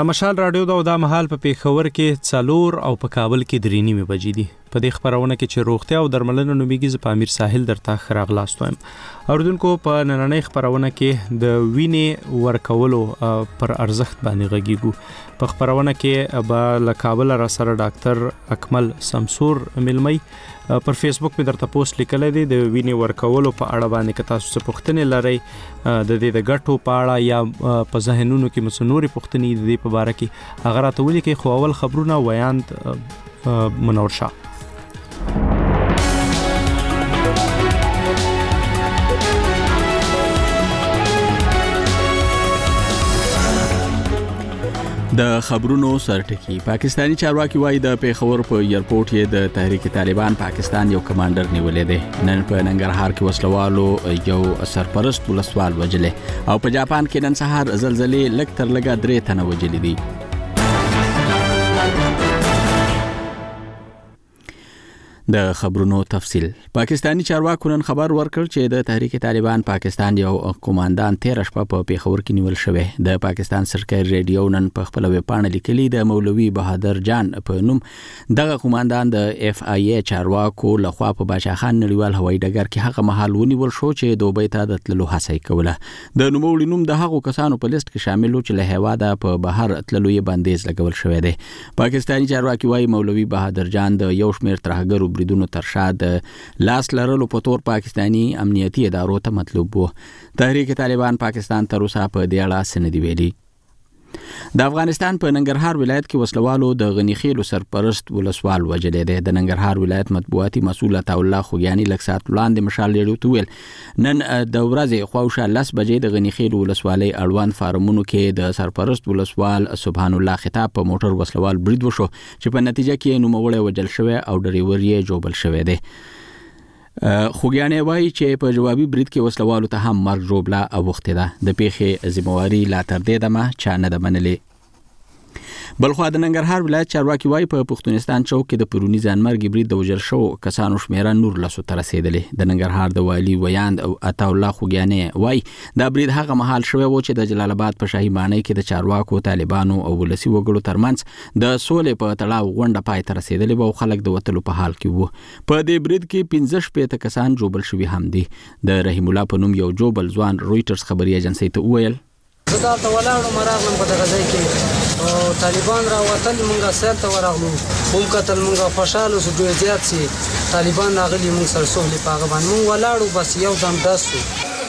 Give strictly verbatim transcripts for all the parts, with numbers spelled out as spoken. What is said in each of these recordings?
دا مشال رادیو دا او دا مهال په پیښور کې څلور او په کابل کې درې نیمې بجې دي. په دې خبرونه کې چې روغتیا او درملنه نومیږي، زه په امیر ساحل درته ښه راغلاست وایم. اوریدونکو، په نننۍ خبرونه کې د وینې ورکولو پر ارزښت باندې غږیږو. په خبرونه کې به له کابل را سره ډاکټر اکمل سمسور ملمي پر فیسبوک مې درته پوسټ لیکلی دی د وینې ورکولو په اړه باندې. که تاسو څه پوښتنې لرئ د دې د ګټو په اړه یا په ذهنونو کې مو څه نورې پوښتنې د دې په باره کې، هغه راته ولیکئ. خو اول خبرونه ویاند منور شاه. د خبرونو سرټکی. پاکستانی چارواکي وایي د پیښور په ایرپورټ یې د تحریک طالبان پاکستان یو کمانډر نیولې دی. نن په ننګرهار کې وسلوالو یو سرپرست ولسوال وجلې، او په جاپان کې نن سهار زلزلې لږ تر لږه درې تنه وجلې دي. د خبرونو تفصیل. پاکستانی چارواکو نن خبر ورکړ چې د تحریک طالبان پاکستان یو قوماندان تیر شپه په پیښور کې نیول شوی. د پاکستان سرکاري ریډیو نن په خپل ویبپاڼه لیکلي د مولوي بهادر جان په نوم دغه قوماندان د اف آی ای چارواکو لخوا په باچا خان نړیوال هوایي ډګر کې هغه مهال ونیول شو چې دوبۍ ته د تللو هڅه یې کوله. د نوموړي نوم د هغو کسانو په لیست کې شامل و چې له هیواده په بهر تللو یې بندیز لګول شوی دی. پاکستانی چارواکي وایي مولوي بهادر جان د یو شمېر ترهګرو بریدونو تر شا د لاس لرلو په تور پاکستانی امنیتي ادارو ته مطلوب وو. تحریک طالبان پاکستان تر اوسه په دې اړه څه نه دي ویلي. د افغانستان په ننګرهار ولایت کې وسلوالو د غنی خیلو سرپرست ولسوال وجلې ده. د ننګرهار ولایت مطبوعاتي مسؤل عطا الله خوګیاني لږ ساعت وړاندې مشال ریډیو ته ویل نن د ورځې خواوشا لس بجې د غنی خیلو ولسوالۍ اړوند فارمونو کې د سرپرست ولسوال سبحان الله خطاب په موټر وسلوال برید وشو چې په نتیجه کې نوموړی وجل شوی او ډریور یې جوبل شوی دی. خوګیاني وایي چې په جوابي برید کې وسلوالو ته هم مرګ ژوبله اوښتې ده. د پیښې ذمہواري لا تر دې دمه چا نه ده منلې. بلخوا د ننګرهار ولایت چارواکي وایي په پښتونستان چوک کې د پرونی ځانمرګي برید د وژل شوو کسانو شمیره نور لسو ته رسېدلې. د ننګرهار د والي ویاند او عطا الله خوګیاني وایي دا برید هغه مهال شوی و چې د جلال آباد په شاهي ماڼۍ کې د چارواکو، طالبانو او ولسي وګړو ترمنځ د سولې په تړاو غونډه پای ته رسېدلې وه او خلک د وتلو په حال کې وو. په دې برید کې پنځه شپېته کسان جوبل شوي هم دي. د رحیم الله په نوم یو جوبل ځوان رویټرز خبري ایجنسۍ ته وویل زه دلته ولاړم راغلم په دغه ځای کې او طالبان راوتل، مونږ سیل ته ورغلو، هم کتل مونږ خوشاله شو ډېر زیات سي طالبان راغلي مونږ سره سولې په هغه باندې مونږ ولاړو، بس یو دم ډز شو.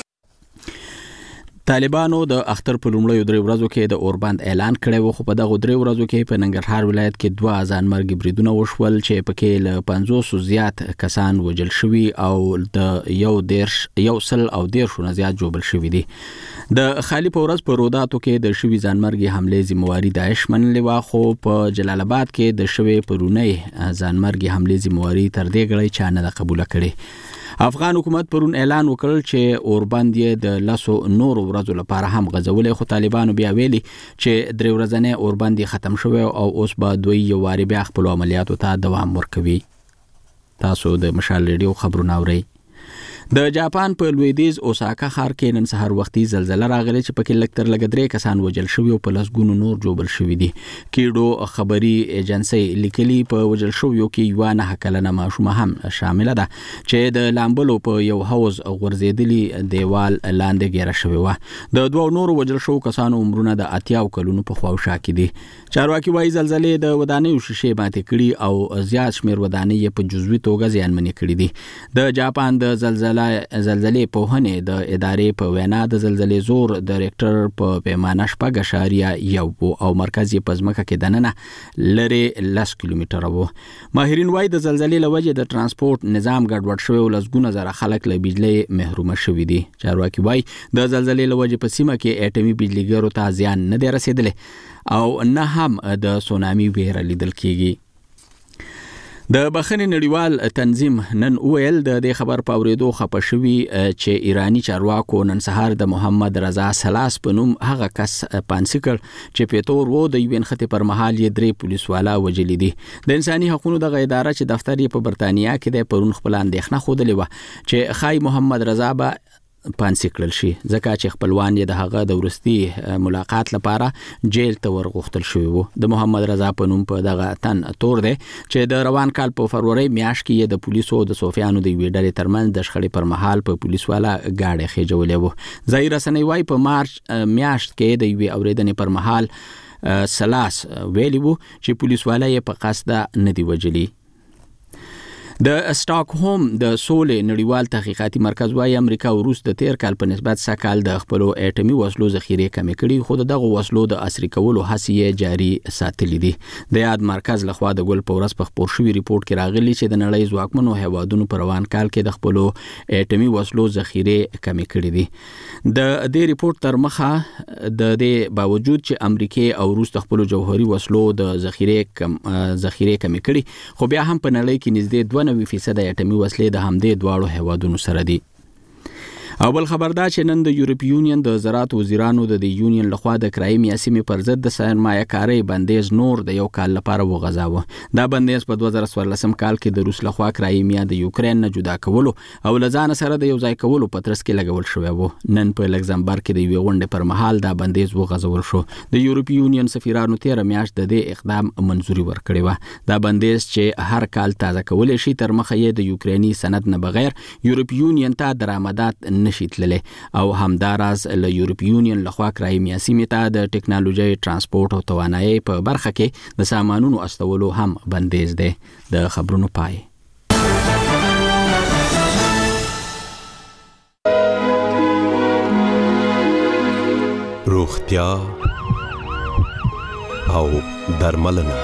طالبانو د اختر په لومړیو درې ورځو کې د اوربند اعلان کړی و، خو په دغه درې ورځو کې په ننګرهار ولایت کې دوه ځانمرګي بریدونه وشول چې پکې له پنځوسو زیات کسان وژل شوي او د یو دیرش یو سل او دیرشو نه زیات جوبل شوي دي. د خالی په ورځ په روداتو کې د شوي ځانمرګي حملې ذمہواري داعش منلې وه، خو په جلال آباد کې د شوي پرونی ځانمرګي حملې ذمہواري تر دې ګړۍ چا نه ده قبوله کړې. افغان حکومت پرون اعلان وکړ چې اوربند یې د لسو نورو ورځو لپاره هم غځولې، خو طالبانو بیا ویلي چې درې ورځنی اوربند یې ختم شوی او اوس به دوی یو واري بیا خپلو عملیاتو ته دوام ورکوي. تاسو د مشال ریډیو خبرونه اورئ. د جاپان په لویدیز اوساکا ښار کې نن سهار وختي زلزله راغله چې پکې لږ تر لږه درې کسان وژل شوي او په لسګونو نور جوبل شوي دي. کیډو خبري ایجنسۍ لیکلي په وژل شویو کې یوه نهه کلنه ماشومه هم شامله ده چې د لامبلو په یو حوض غورځېدلي دیوال لاندې ګیره شوې وه. د دوو نورو وژل شوو کسانو عمرونه د اتیاو کلونو په خواوشا کې دي. چارواکي وایي زلزلې د ودانیو شیشې ماتې کړي او زیات شمېر ودانۍ یې په جزوي توګه زیانمنې کړي دي. د جاپان د زلزله زلزلې پوهنې د ادارې په وینا د زلزلې زور د ریکټر په پیمانه شپږ اعشاریه یو او مرکز یې په ځمکه کې دننه لرې لس کیلومتره و. ماهرین وایي د زلزلې له وجې د ترانسپورت نظام ګډوډ شوی او لسګونه زره خلک له بجلۍ محرومه شوي دي. چارواکي وایي د زلزلې له وجې په سیمه کې اټومي بجلیګرو ته زیان نه دی رسېدلی او نه هم د سونامي ویره لیدل کیږي. د بخښنې نړیوال تنظیم نن ویل د دې خبر په اورېدو خپه شوي چې ایرانی چارواکو نن سهار د محمد رضا سلاس په نوم هغه کس پانسي کړ چې پیتور و د یوې نښتې پر مهال یې درې پولیسوالا وژلي دي. د انساني حقوقو دغه اداره چې دفتر یې په برتانیا کې دی پرون خپله اندېښنه ښودلې وه چې ښایي محمد رضا به پانسي کړل شي ځکه چې خپلوان یې د هغه د ورستي ملاقات لپاره جیل ته ورغوښتل شوی وو. د محمد رضا په نوم په دغه تن تور دی چې د روان کال په فروری میاشت کې د پولیسو د صوفیانو د ویډلې ترمنځ د شخړې پر مهال په پولیس والا گاډي خېجولې وو. ځای رسنۍ وايي په مارچ میاشت کې د یوې اورېدنې پر مهال سلاس ویلی وو چې پولیس والا یې په قصد نه دی وجلی. د سټاکهوم د سولې نړیوال تحقیقاتي مرکز وايي امریکا او روس د تیر کال په نسبت سکهال د خپل اټومي وسلو ذخیره کمې کړي خو دغه وسلو د عصري کولو هڅې جاري ساتلې دي. د یاد مرکز لخوا د ګل پورس په خبر شوی ریپورت کې راغلی چې د نړۍ ځواکمنو هیوادونو په روان کال کې د خپل اټومي وسلو ذخیره کمې کړي دي. د دې ریپورت تر مخه د دې باوجود چې امریکا او روس د خپل جوهري وسلو د ذخیره کم ذخیره کمې کړي خو بیا هم په نړۍ کې نږدې دوه نوي فیصد اټومي وسلې د همدې دواړو هیوادونو سره دي. او بل خبر دا چې نن د یورپی یونین د زراعت وزیرانو د یونین لخوا د کرایمیا سیمې پر ضد د سرمایه کاري بندیز نور د یو کال لپاره وغځاوه. دا بندیز په دوه زره څوارلسم کال کې د روس لخوا کرایمیا د یوکرين نه جدا کولو او لزان سره د یو ځای کولو په ترڅ کې لګول شوی وو. نن په لکزمبرګ کې د یو غونډې پر مهال دا بندیز وغځول شو. د یورپی یونین سفیرانو تیر میاشت د دې اقدام منځوري ورکړې و. دا بندیز چې هر کال تازه کول شي تر مخه یې د یوکرینی سند نه بغیر یورپی یونین ته درآمدات نشي تللی او همداراز له یورپی یونین لخوا کرایمیا سیمې ته د ټکنالوژي ترانسپورت او توانایي په برخه کې د سامانونو استولو هم بندیز دی. د خبرونو پای. روغتیا او درملنه.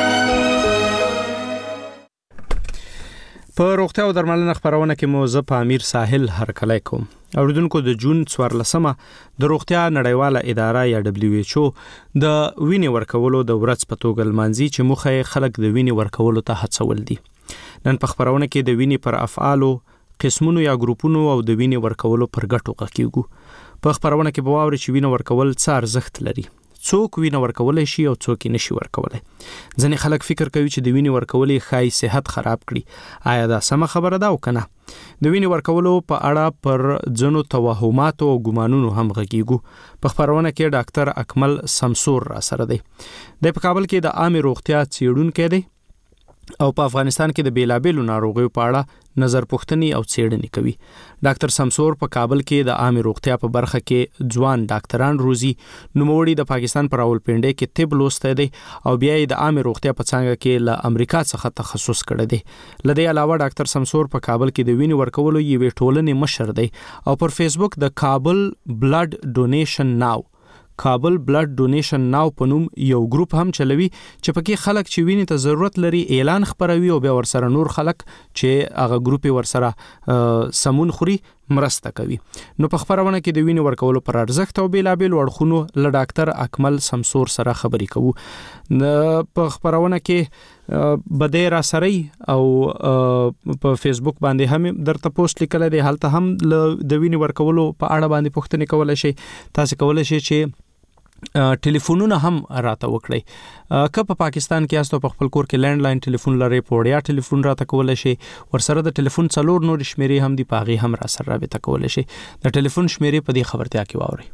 په روغتیا او درملنه خبرونه کې مو زه په امیر ساحل هرکلی کوم. اوریدونکو د جون څوارلسمه د روغتیا نړیواله اداره یا دبليو ایچ او د وینې ورکولو د ورځ په توګه لمانځي چې موخه خلک د وینې ورکولو ته هڅول دي. نن په خبرونه کې د وینې پر افعالو قسمونو یا ګروپونو او د وینې ورکولو پر ګټو غږیږو. په خبرونه کې به واوري چې وینې ورکول څه ارزښت لري، څوک وینه ورکولای شي او څوک یې نشي ورکولای. ځینې خلک فکر کوي چې د وینې ورکولې ښایي صحت خراب کړي. آیا دا سمه خبره ده او کنه؟ د وینې ورکولو په اړه پر ځینو توهماتو او ګمانونو هم غږیږو. په خبرونه کې ډاکټر اکمل سمسور را سره دی. د په کابل کې د عامه روغتیا څېړونکی دی او په افغانستان کې د بیلابېلو ناروغیو په اړه نظر پوښتنې او څېړنې کوي. ډاکټر سمسور په کابل کې د عامه روغتیا په برخه کې ځوان ډاکټران روزي. نوموړي د پاکستان پر راولپنډۍ کې طب لوستی دی او بیا یې د عامه روغتیا په څانګه کې له امریکا څخه تخصص کړی دی. له دې علاوه ډاکټر سمسور په کابل کې د وینې ورکولو یوې ټولنې مشر دی او پر فیسبوک د کابل بلډ ډونیشن ناو کابل بلډ ډونیشن ناو په نوم یو ګروپ هم چلوي چې پکې خلک چې وینې ته ضرورت لري اعلان خبروي او بیا ورسره نور خلک چې هغه ګروپ ورسره سمون خوري مرسته کوي. نو په خبرونه کې د وینې ورکولو پر ارزښت او بیلابېل اړخونو له ډاکټر اکمل سمسور سره خبرې کوو. په خبرونه کې بده را سره او په فیسبوک باندې هم درته پوسټ لیکل دي، هلته هم د وینې ورکولو په اړه باندې پوښتنې کولای شي. تاسو کولای شئ چې ټلیفونونه هم راته وکړئ. که په پاکستان کې یاست او په خپل کور کې لینډ لاین ټلیفون لرئ، په وړیا ټلیفون راته کولای شئ. ورسره د ټلیفون څلور نور شمیرې هم دي، په هغې هم را سره رابطه کولای شئ. د ټلیفون شمیرې په دې خبرتیا کې واورئ.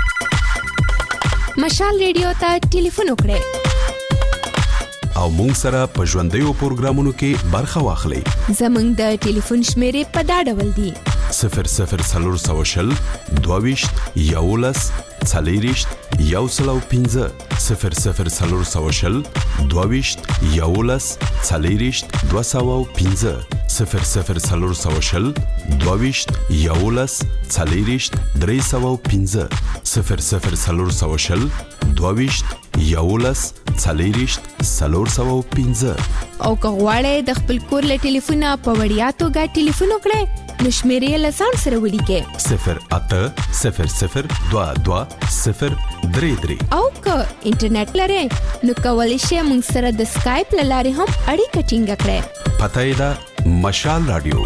مشال ریډیو ته ټلیفون وکړئ او مونږ سره په ژوندیو پروګرامونو کې برخه واخلئ. زمونږ د ټلیفون شمیرې په دا ډول دي: صفر صفر څلور سوه شل دوه ویشت یولس څلېرویشت یو سل او پنځه صفر صفر څلور سوه شل دوه ویشت یولس څلېرویشت دوه سوه او پنځه صفر صفر څلور سوه شل دوه ویشت یولس څلېرویشت درې سوه او پنځه صفر صفر څلور سوه شل دوه ویشت یولس څلېرویشت څلور سوه او پنځه. او که غواړئ د خپل کور له ټلیفونه په وړیا توګه ټلیفون وکړئ نو شمیرې له ځان سره ولیکئ: صفر اته صفر صفر دوه دوه صفر درې درې. او که انټرنیټ لرئ نو کولی شئ موږ سره د سکایپ له لارې هم اړیکه ټینګه کړئ. پته یې ده مشال رادیو.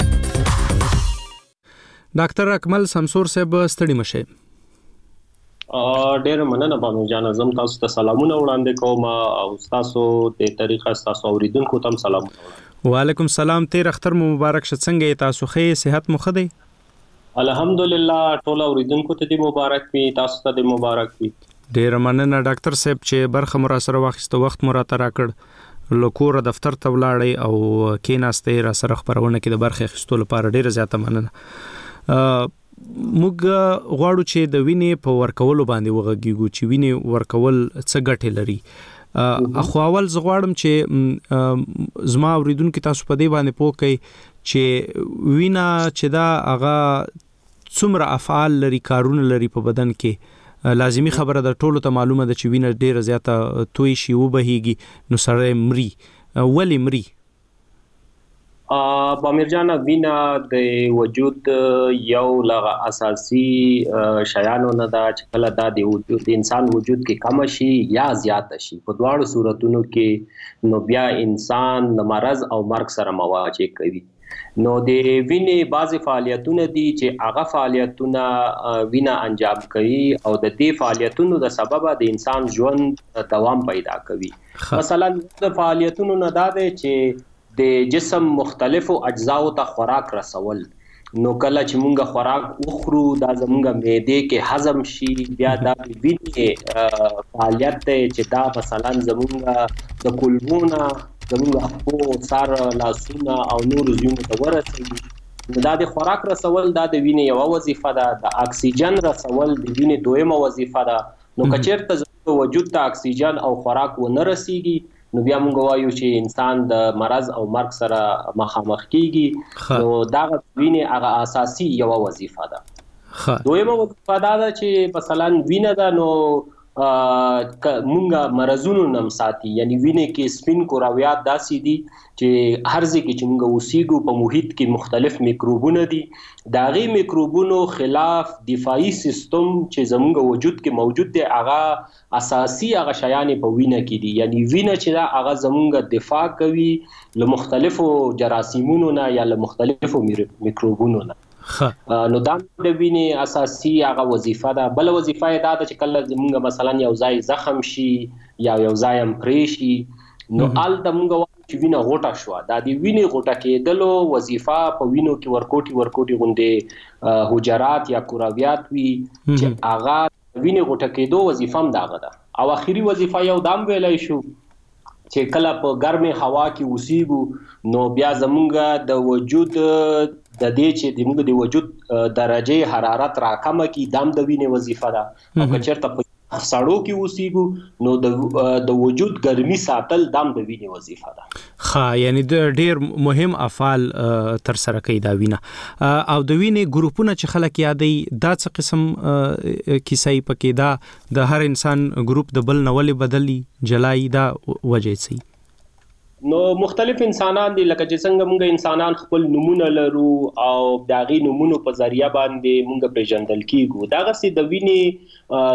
ډاکټر اکمل سمسور صاحب ستړي مشه. ډېر مننه بانو جان. زم تاسو ته سلامونه وړاندې کوم او تاسو د طریقه تاسو اوریدونکو ته سلام. وعلیکم سلام. تیر اختر مو مبارک شه. څنګه تاسو ښه صحت مو ښه دی؟ الحمدلله ټول اوریدونکو ته د مبارک وي، تاسو ته د مبارک وي. ډېر مننه ډاکټر صاحب چې برخه مو را سره واخیسته، وخت مو را ته راکړ، لکور دفتر ته ولاړی او کېناستې را سره خبرونه کې د برخه اخیستلو لپاره ډېر زیاته مننه. موږ غواړو چې د وینې په ورکولو باندې وغږیږو چې وینې ورکول څه ګټې لري. اخو اول زه غواړم چې زما اوریدونکو تاسو په دې باندې پوه کړئ چې وینا چې دا هغه څومره افعال لري، کارونه لري په بدن کې. لازمی خبره ده، ټولو ته معلومه ده چې وینه ډیره زیاته توی شي و بهيږي نو سره مري. ولی مري؟ بامیر جان، وینا د وجود یو لغه اساسي شیانو نه ده چې کله دا د وجود د انسان وجود کې کم شي یا زیات شي، په دواړو صورتونو کې نو بیا انسان د مرض او مرګ سره مواجه کوي. نو د وینې بعضی فعالیتونه دي چې هغه فعالیتونه وینه انجام کوي او د دې فعالیتونو د سبب د انسان ژوند دوام پیدا کوي. مثلا د فعالیتونو نه دا ده چې د جسم مختلفو اجزاو ته خوراک رسول. نو کله چې مونږه خوراک وخورو دا زمونږه معده کې هضم شي، بیا دا وینې فعالیت دی چې دا مثلا زمونږه د کولمونه، زمونږه خپو، سر، لاسونه او نور زیونو ته ورسوي. نو دا د خوراک رسول دا د وینې یوه وظیفه ده. د اکسیجن رسول د وینې دویمه وظیفه ده. نو که چېرته زموږ وجود ته اکسیجن او خوراک ونه رسیږي نو بیا موږ وایو چې انسان د مرض او مرګ سره مخامخ کیږي. نو دا د وینې هغه اساسي یوه وظیفه ده. دویمه وظیفه دا ده چې مثلا وینه ده نو مونږه مرزونو نم ساتي. یعنی وینې کې سپین کرویات داسې دي چې هر ځای کې چې مونږ اوسېږو په محیط کې مختلف میکروبونه دي. د هغې میکروبونو خلاف دفاعي سیستم چې زمونږ وجود کې موجود دی هغه اساسي هغه شیان په وینه کې دي. یعنی وینه چې دا هغه زمونږ دفاع کوي له مختلفو جراثیمونو نه یا له مختلفو میکروبونو نه. نو دا د وینې اساسي هغه وظیفه ده. بل وظیفه یې دا ده چې کله زمونږ مثلا یو ځای زخم شي یا یو ځای هم پرې شي نو هلته مونږ وایو چې وینه غوټه شوه. دا د وینې غوټه کېدلو وظیفه په وینو کې ورکوټي ورکوټي غوندې حجرات یا کرویات وي چې هغه وینې غوټه کېدو وظیفه هم دغه ده. او اخري وظیفه یو دام ویلی شو چې کله په ګرمې هوا کې اوسېږو نو بیا زمونږ د وجود د دې چې د موږ د وجود درجه حرارت راکمه کی دام د وینې وظیفه ده. او که چېرته په سړو کې اوسېږو نو د د وجود ګرمي ساتل دام د وینې وظیفه ده. ښه، یعنی د ډېر مهم افعال تر سره کوي دا وینه. او د وینې ګروپونه چې خلک یادوي دا څه قسم کیسه یې پکې ده؟ د هر انسان ګروپ د بل نه ولې بدلی جلای دا وجه څه؟ نو مختلف انسانان دي، لکه چې څنګه مونږ انسانان خپل نمونه لرو او د هغې نمونو په ذریعه باندې مونږ پیژندل کیږو. دغسې د وینې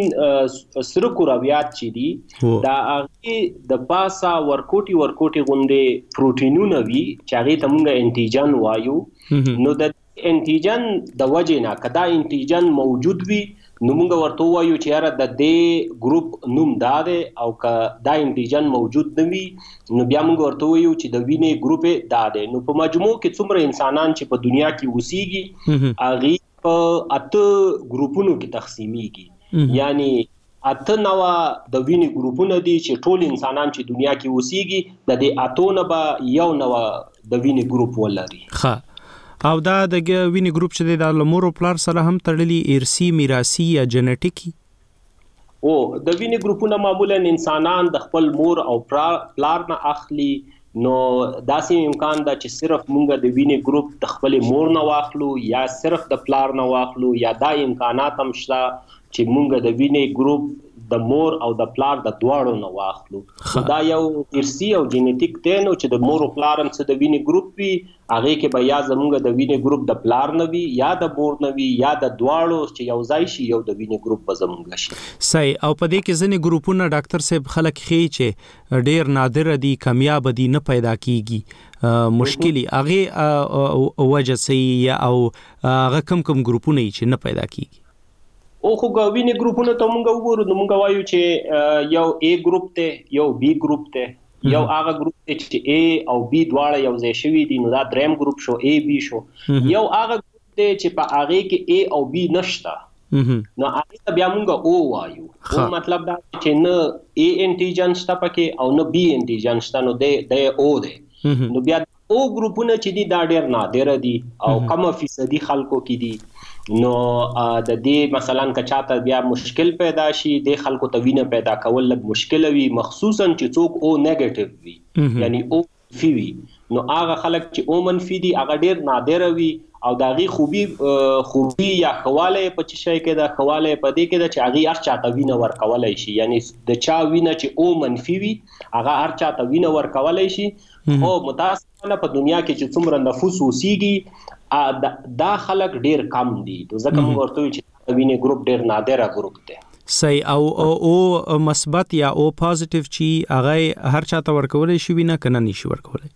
سپین سره کرویات چې دي دا هغې د پاسه ورکوټي ورکوټي غوندې پروټینونه وي چې هغې ته مونږ انټیجن وایو. نو د انټیجن د وجې نه که دا انټیجن موجود وي نو مونږ ورته وایو چې یاره د دې ګروپ نوم دا دی، او که دا انټیجن موجود نه وي نو بیا مونږ ورته وایو چې د وینې ګروپ دا دی. نو په مجموع کې څومره انسانان چې په دنیا کې اوسېږي هغې په اته ګروپونو کې تقسیمیږي. یعنی اته نوع د وینې ګروپونه دي چې ټول انسانان چې دنیا کې اوسېږي د دې اتو نه به یو نوع د وینې ګروپ ولري. ښه، او دا د وینې ګروپ چې دی دا له مور او پلار سره هم تړلی، ارثي، میراثي یا جنټیکي؟ او د وینې ګروپونه معمولا انسانان د خپل مور او پلار نه اخلي. نو داسې امکان ده چې صرف مونږ د وینې ګروپ د خپل مور نه واخلو یا صرف د پلار نه واخلو، یا دا امکانات هم شته چې مونږ د وینې ګروپ د مور او د پلار د دواړو نه واخلو. دا یو ارثي او جینیټیک دی نو چې د مور او پلار هم څه د وینې ګروپ وي هغې کې به یا زمونږ د وینې ګروپ د پلار نه وي یا د مور نه وي یا د دواړو چې یو ځای شي یو د وینې ګروپ به زمونږ شي. صحیح. او په دې کې ځینې ګروپونه ډاکټر صاحب خلک ښیي چې ډېر نادره دي، کمیاب دي، نه پیدا کیږي، مشکلي هغې وجه څه او هغه کم کم ګروپونه چې نه پیدا کیږي؟ او خو وینې ګروپونه ته مونږ وګورو نو مونږ وایو چې یو A ګروپ ته یو B ګروپ ته یو هغه ګروپ ته چې A او B دواړه یو ځای شوي دي نو دا دریم ګروپ شو A B شو یو هغه ګروپ ته چې په هغه کې A او B نشته نو هغه ته بیا مونږ O وایو او مطلب دا چې نه A انټیجن شته پکې او نه B انټیجن شته نو د O دی نو بیا او ګروپونه چې دي دا ډېر نادر دي او کم فیصدي خلکو کې دي نو د دې مثلا کچاته بیا مشکل پیدا شي د خلکو ته وینه پیدا کول لږ مشکل وي مخصوصا چې څوک او نیگیټیو وي یعنی او منفي وي نو هغه خلک چې او منفي دي هغه ډېر نادر وي او داغي خوبي خوبي یا خواله په چي شي کې دا خواله په دې کې دا چې هغه هر چاته وینه ورکولای شي یعنی د چا وینه چې او منفي وي هغه هر چاته وینه ورکولای شي او متاسفانه په دنیا کې چې څومره نفوس اوسېږي دا خلک ډیر کم دي نو ځکه موږ ورته چې وینې ګروپ ډیر نادره ګروپ دی صحیح او او مثبت یا او پوزټیو چې هغه هر چاته ورکولای شي وینه کنه نشي ورکولای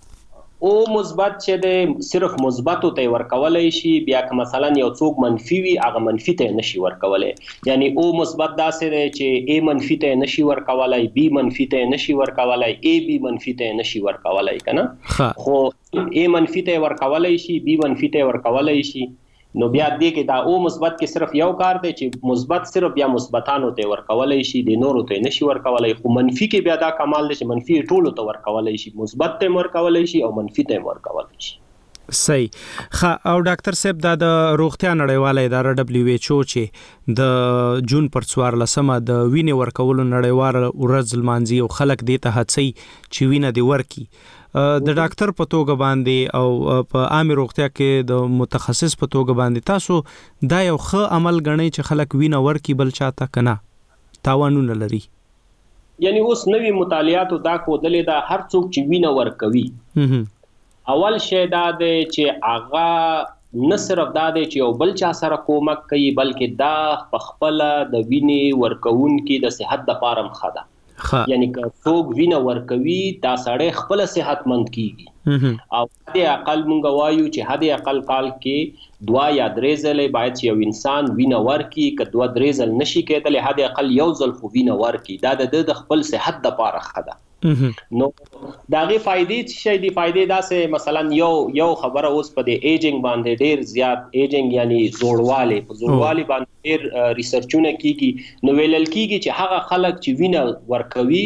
او مثبت چې دی صرف مثبتو ته ورکولای شي بیا که مثلا یو څوک منفي وي هغه منفي ته نشي ورکولای یعنی او مثبت داسې دی چې A منفي ته نشي ورکولای B منفي ته نشي ورکولای A B منفي ته نشي ورکولای کنه خو A منفي ته ورکولای شي B منفي ته ورکولای شي نو بیا دې کې دا او مثبت کې صرف یو کار دی چې مثبت صرف بیا مثبتانو ته ورکولای شي د نورو ته نشي ورکولای خو منفي کې بیا دا کمال دی چې منفي ټولو ته ورکولای شي مثبت ته ورکولای شي او منفي ته ورکولای شي صحیح خا او ډاکټر صاحب دا د روغتیا نړیواله اداره دبليو ایچ او چې د جون پر څوار لسمه د وینې ورکولو نړیواله ورځ لمانځي او خلک دې ته هڅي چې وینه دی ورکی د ډاکټر په توګه باندې او په عام روغتیا کې د متخصص په توګه باندې تاسو دا یو ښه عمل غنئ چې خلک وینه ورکی بل چاته کنه تاوانونه لري یعنی اوس نوی مطالعات دا کودلې دا هر څوک چې وینه ورکوي اول شی دا دی چې هغه نه صرف دا دی چې یو بل چا سره کومک کوي بلکې دا په خپل د وینې ورکوونکي د صحت لپاره مخه ده یعنی که څوک وینه ورکوي دا سړی خپل صحتمند کیږي او د اقل مونږ وایو چې حد اقل کال کې دوا یا درې ځله باید چې یو انسان وینه ورکي که دوا درې ځله نشي کېدلی حد اقل یو ځل خو وینه ورکي دا د خپل صحت لپاره ښه ده نو داغه فائدې څه دي فائدې داسې مثلا یو یو خبره اوس په د ایجینګ باندې ډیر زیات ایجینګ یعنی زوړواله په زوړواله باندې ډیر ریسرچونه کیږي نو ویلل کیږي چې هغه خلک چې وینه ورکوي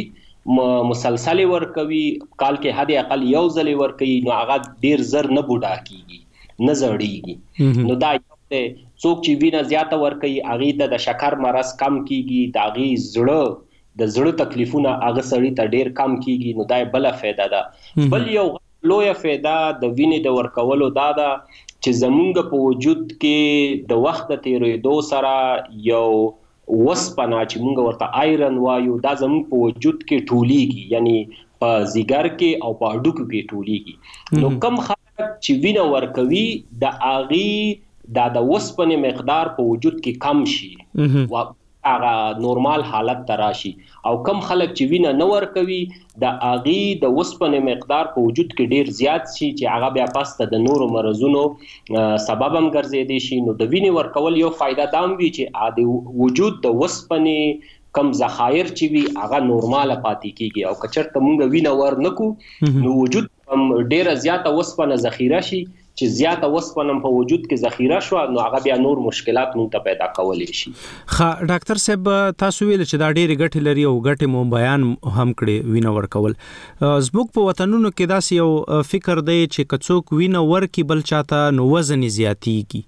مسلسل ورکوي کال کې حد اقل یو ځل ورکوي نو هغه ډیر زر نه بوډا کیږي نه زړیږي نو دا څوک چې وینه زیاته ورکوي هغه ته د شکر مرض کم کیږي داغي زړه د زړه تکلیفونه هغه سړی ته ډیر کم کیږي نو دا بل فائدہ ده بل یو لوی فائدہ د وینې د ورکولو دا ده چې زمونږ په وجود کې د وخت تیریدو سره یو وسپنه چې مونږ ورته آیرن وایو دا زمونږ په وجود کې ټولیږي یعنی په زیګر کې او په هډوکو کې ټولیږي نو کم خلک چې وینه ورکوي د اغي دا د وسپنې مقدار په وجود کې کم شي هغه نورمال حالت تراشي او کم خلک چې وینه نه ورکوي د اغي د وسپنې مقدار په وجود کې ډیر زیات شي چې هغه بیا پاسته د نورو مرزونو سبب هم ګرځېدي شي نو د وینې ورکول یو فائدہ دام وی چې د وجود د وسپنې کم ذخایر چې وی هغه نورمال پاتې کیږي او کچرته مونږ وینه ور نکو نو وجود ډیر زیاته وسپنه ذخیره شي چې زیاته وسپنه په وجود کې ذخیره شو نو هغه بیا نور مشکلات مونږ ته پیدا کولای شي خا ډاکټر صاحب تاسو ویل چې دا ډېر غټ لري او غټ مو بیان هم کړي وینه ورکول زبوک په وطنونو کې داس یو فکر دی چې کڅوک وینه ورکی بل چاته نو وزن زیاتیږي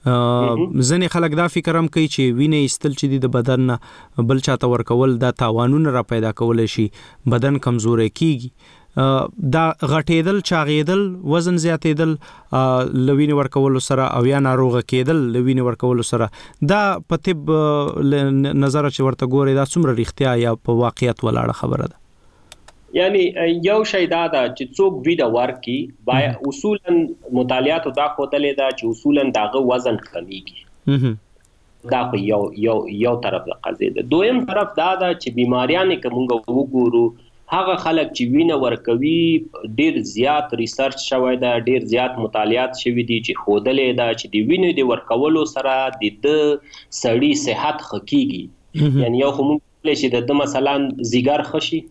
ځنې خلک دا فکر هم کوي چې وینه استل چې د بدن نه بل چاته ورکول دا تاوانونه را پیدا کولای شي بدن کمزوري کیږي دا غټېدل چاغېدل وزن زیاتېدل لوینې ورکول سره او یا ناروغه کېدل لوینې ورکول سره دا په طب نظر چې ورته ګوري دا څومره رښتیا یا په واقعیت ولاړه خبره ده یعنی یو شی دا ده چې څوک وینه ورکي باید اصولا مطالعات دا ښودلې ده چې اصولا داغه وزن کمیږي دا خو یو یو یو طرف د قضیه ده دویم طرف دا ده چې بیماریانې که مونږ وګورو هغه خلک چې وینه ورکوي ډیر زیات ریسرچ شوی ده، ډیر زیات مطالعات شوي دي چې ښودلې ده چې د وینې د ورکولو سره د ده سړي صحت ښه کیږي. یعنی یو خو مونږ کولی شي د ده مثلا ځیګر ښه شي،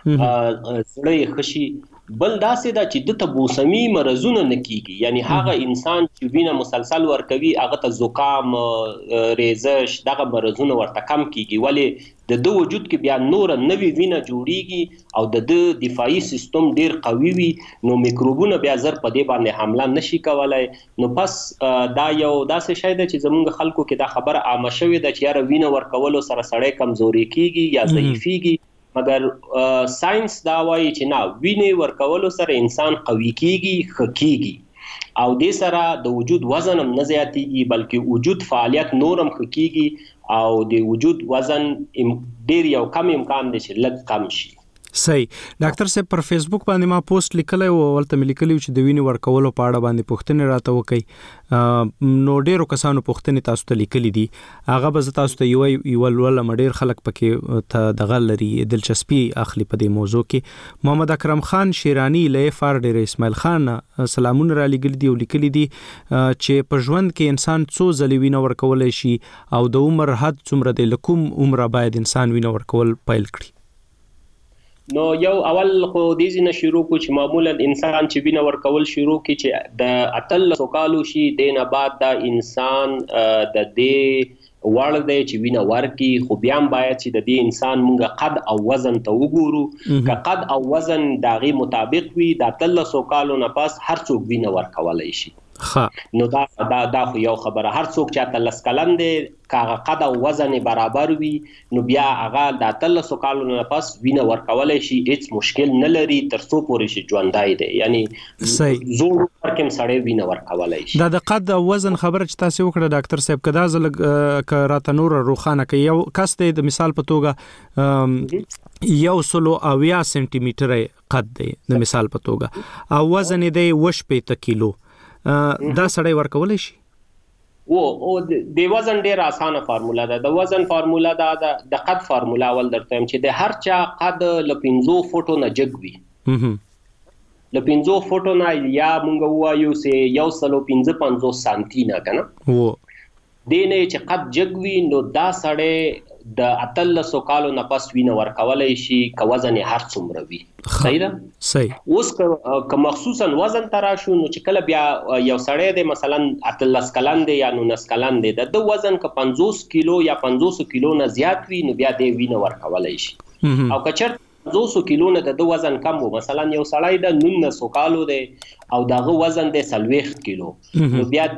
زړه یې ښه شي، بل داسې ده چې د ته موسمي مرضونه نه کیږي. یعنی هغه انسان چې وینه مسلسل ورکوي هغه ته زکام، ریزش، دغه مرضونه ورته کم کیږي، ولې د ده وجود کې بیا نور نوې وینه جوړیږي او د ده دفاعي سیستم ډیر قوي وي، نو میکروبونه بیا زر په دې باندې حمله نشي کولای. نو پس دا یو داسې شی ده چې زموږ خلکو کې دا خبره عامه شوې ده چې یاره وینه ورکولو سره سړی کمزوري کیږي یا ضعیفیږي، مګر ساينس دا وایي چې نه، وینې ورکولو سره انسان قوي کیږي، ښه کیږي او دې سره د وجود وزن هم نه زیاتیږي بلکې وجود فعالیت نور هم ښه کیږي او د وجود وزن ډیر یو کم امکان دی چې لږ کم شي. صحیح. ډاکټر صاحب پر فیسبوک باندې ما پوسټ لیکلی او ولته مې لیکلی چې د وینې ورکولو په اړه باندې پوښتنې راته وکړئ، نو ډیرو کسانو پوښتنې تاسو ته لیکلي دي، هغه به زه تاسو ته یوه یوه لولم، ډیر خلک پکې ته دغه لري، دلچسپي اخلي په دې موضوع کې. محمد اکرم خان شیرانی له اف آر ډیر اسماعیل خان سلامونه را لیکلي دي او لیکلي دي چې په ژوند کې انسان څو ځلې وینه ورکولی شي او د عمر حد څومره دی، له کوم عمره باید انسان وینه ورکول پیل کړي؟ نو یو اول خو دې ځینه شروع کو چې معمولا انسان چې وینه ورکول شروع کی چې د اتلسو کالو شي، د نه بعد دا انسان د دې وړ دی چې وینه ورکي، خو بیا هم باید چې د دې انسان مونږه قد او وزن ته وګورو، که قد او وزن د هغې مطابق وي د اتلسو کالو نه پس هر څوک وینه ورکولی شي. نو دا دا دا خو یو خبره، هر څوک چې اتلس کلن دی که هغه قد او وزن برابر وي نو بیا هغه د اتلسو کالو نه پس وینه ورکولی شي، هیڅ مشکل نه لري تر څو پورې چې ژوندی دی. یعنی زوړ عمر کې هم سړی وینه ورکولی شي. دا د قد او وزن خبره چې تاسې وکړه ډاکټر صاحب، که دا زه که راته نوره روښانه کړئ، یو کس دی د مثال په توګه یو سلو اویا سنټي میټره قد دی د مثال په توګه او وزن یې دی اوه شپېته کیلو، دا سړی ورکولی شي؟ او او د وزن ډیر اسانه فارموله ده. د وزن فارموله دا ده، د قد فارموله اول درته وایم چې د هر چا قد له پنځو فوټو نه جګ وي، له پنځو فوټو نه یا مونږ ووایو چې یو سلو پنځه پنځوس سانتي نه که نه، دې نه چې قد جګ وي نو دا سړی د اتلسو کالو نه پس وینه ورکولی شي که وزن یې هر څومره وي. صحیح ده؟ صحیح. اوس که مخصوصا وزن ته راشو نو چې کله بیا یو سړی دی مثلا اتلس کلن دی یا نولس کلن دی، د ده وزن که پنځوس کیلو یا پنځوسو کیلو نه زیات وي نو بیا دی وینه ورکولی شي. او که چېرته پنځوسو کیلو نه د ده وزن کم و، مثلا یو سړی د نولسو کالو دی او د هغه وزن دی څلوېښت کیلو، نو بیا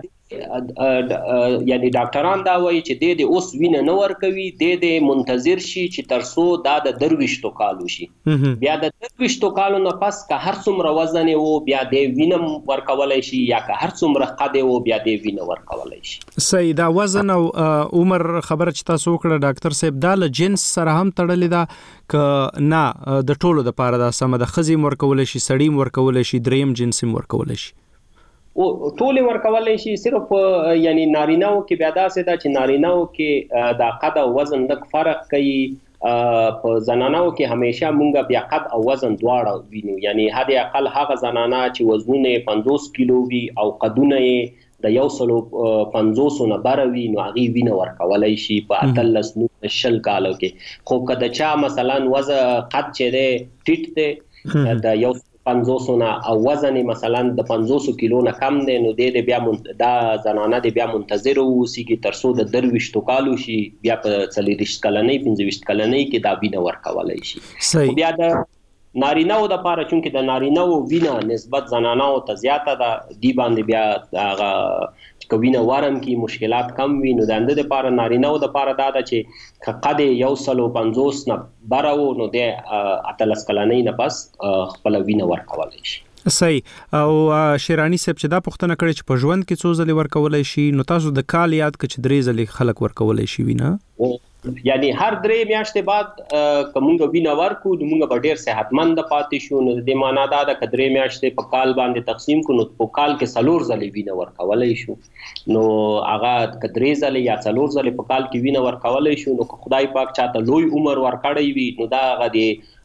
یعنی ډاکټران دا وایي چې دی د اوس وینه نه ورکوي، دی د منتظر شي چې تر څو دا د درویشتو کالو شي، بیا د درویشتو کالو نه پس که هر څومره وزن یې و بیا دی وینه ورکولی شي، یا که هر څومره قد یې و بیا دی وینه ورکولی شي. صحیح. دا وزن او عمر خبره چې تاسو وکړه ډاکټر صاحب، دا له جنس سره هم تړلې ده که نه د ټولو دپاره دا سمه ده؟ ښځې هم ورکولی شي، سړي هم ورکولی شي، دریم جنس هم ورکولی شي؟ او ټولې ورکولی شي، صرف یعنی نارینه‌و کې بیا داسې ده چې نارینه‌و کې د قد او وزن لږ فرق کوي، په زنانه‌و کې همیشه مونږ بیا قد او وزن دواړه وینو، یعنی حد اقل هغه زنانه چې وزنونه یې پنځوس کیلو وي او قدونه یې د یو سلو پنځوسو نه بره وي نو هغې وینه ورکولی شي په اتلس نولس شل کالو کې. خو که د چا مثلا وزن قد چې دی ټیټ دی د یو پنځوسو نه او وزن مثلا د پنځوسو کیلو نه کم دی نو دی د بیا دا زنانه د بیا منتظر اوسیږي تر څو د درویشتو کالو شي، بیا په څلېرویشت کلنۍ پنځه ویشت کلنۍ کې دا وینه ورکولی شي. صحیح. بیا د نارینه‌و دپاره چونکې د نارینه‌و وینه نسبت زنانه‌و ته زیاته ده، دی باندې بیا هغه که وینه ورم کی مشکلات کم وي، نو د انده دپاره نارینه‌و دپاره دا ده چې که قد یو سلو پنځوس نه بره و نو دی اتلس کلنۍ نه پس خپله وینه ورکولی شي. صحیح. او شیرانی صاحب چې دا پوښتنه کړې چې په ژوند کې څو ځلې ورکولی شي، نو تاسو د کال یاد کړه چې درې ځلې خلک ورکولی شي وینه؟ یعنی هر درې میاشتې بعد که مونږ وینه ورکو نو مونږ به ډېر صحتمند پاتې شو. نو د دې معنا دا ده که درې میاشتې په کال باندې تقسیم کړو نو په کال کې څلور ځلې وینه ورکولی شو، نو هغه که درې ځلې یا څلور ځلې په کال کې وینه ورکولی شو، نو که خدای پاک چاته لوی عمر ورکړی وي نو دا هغه د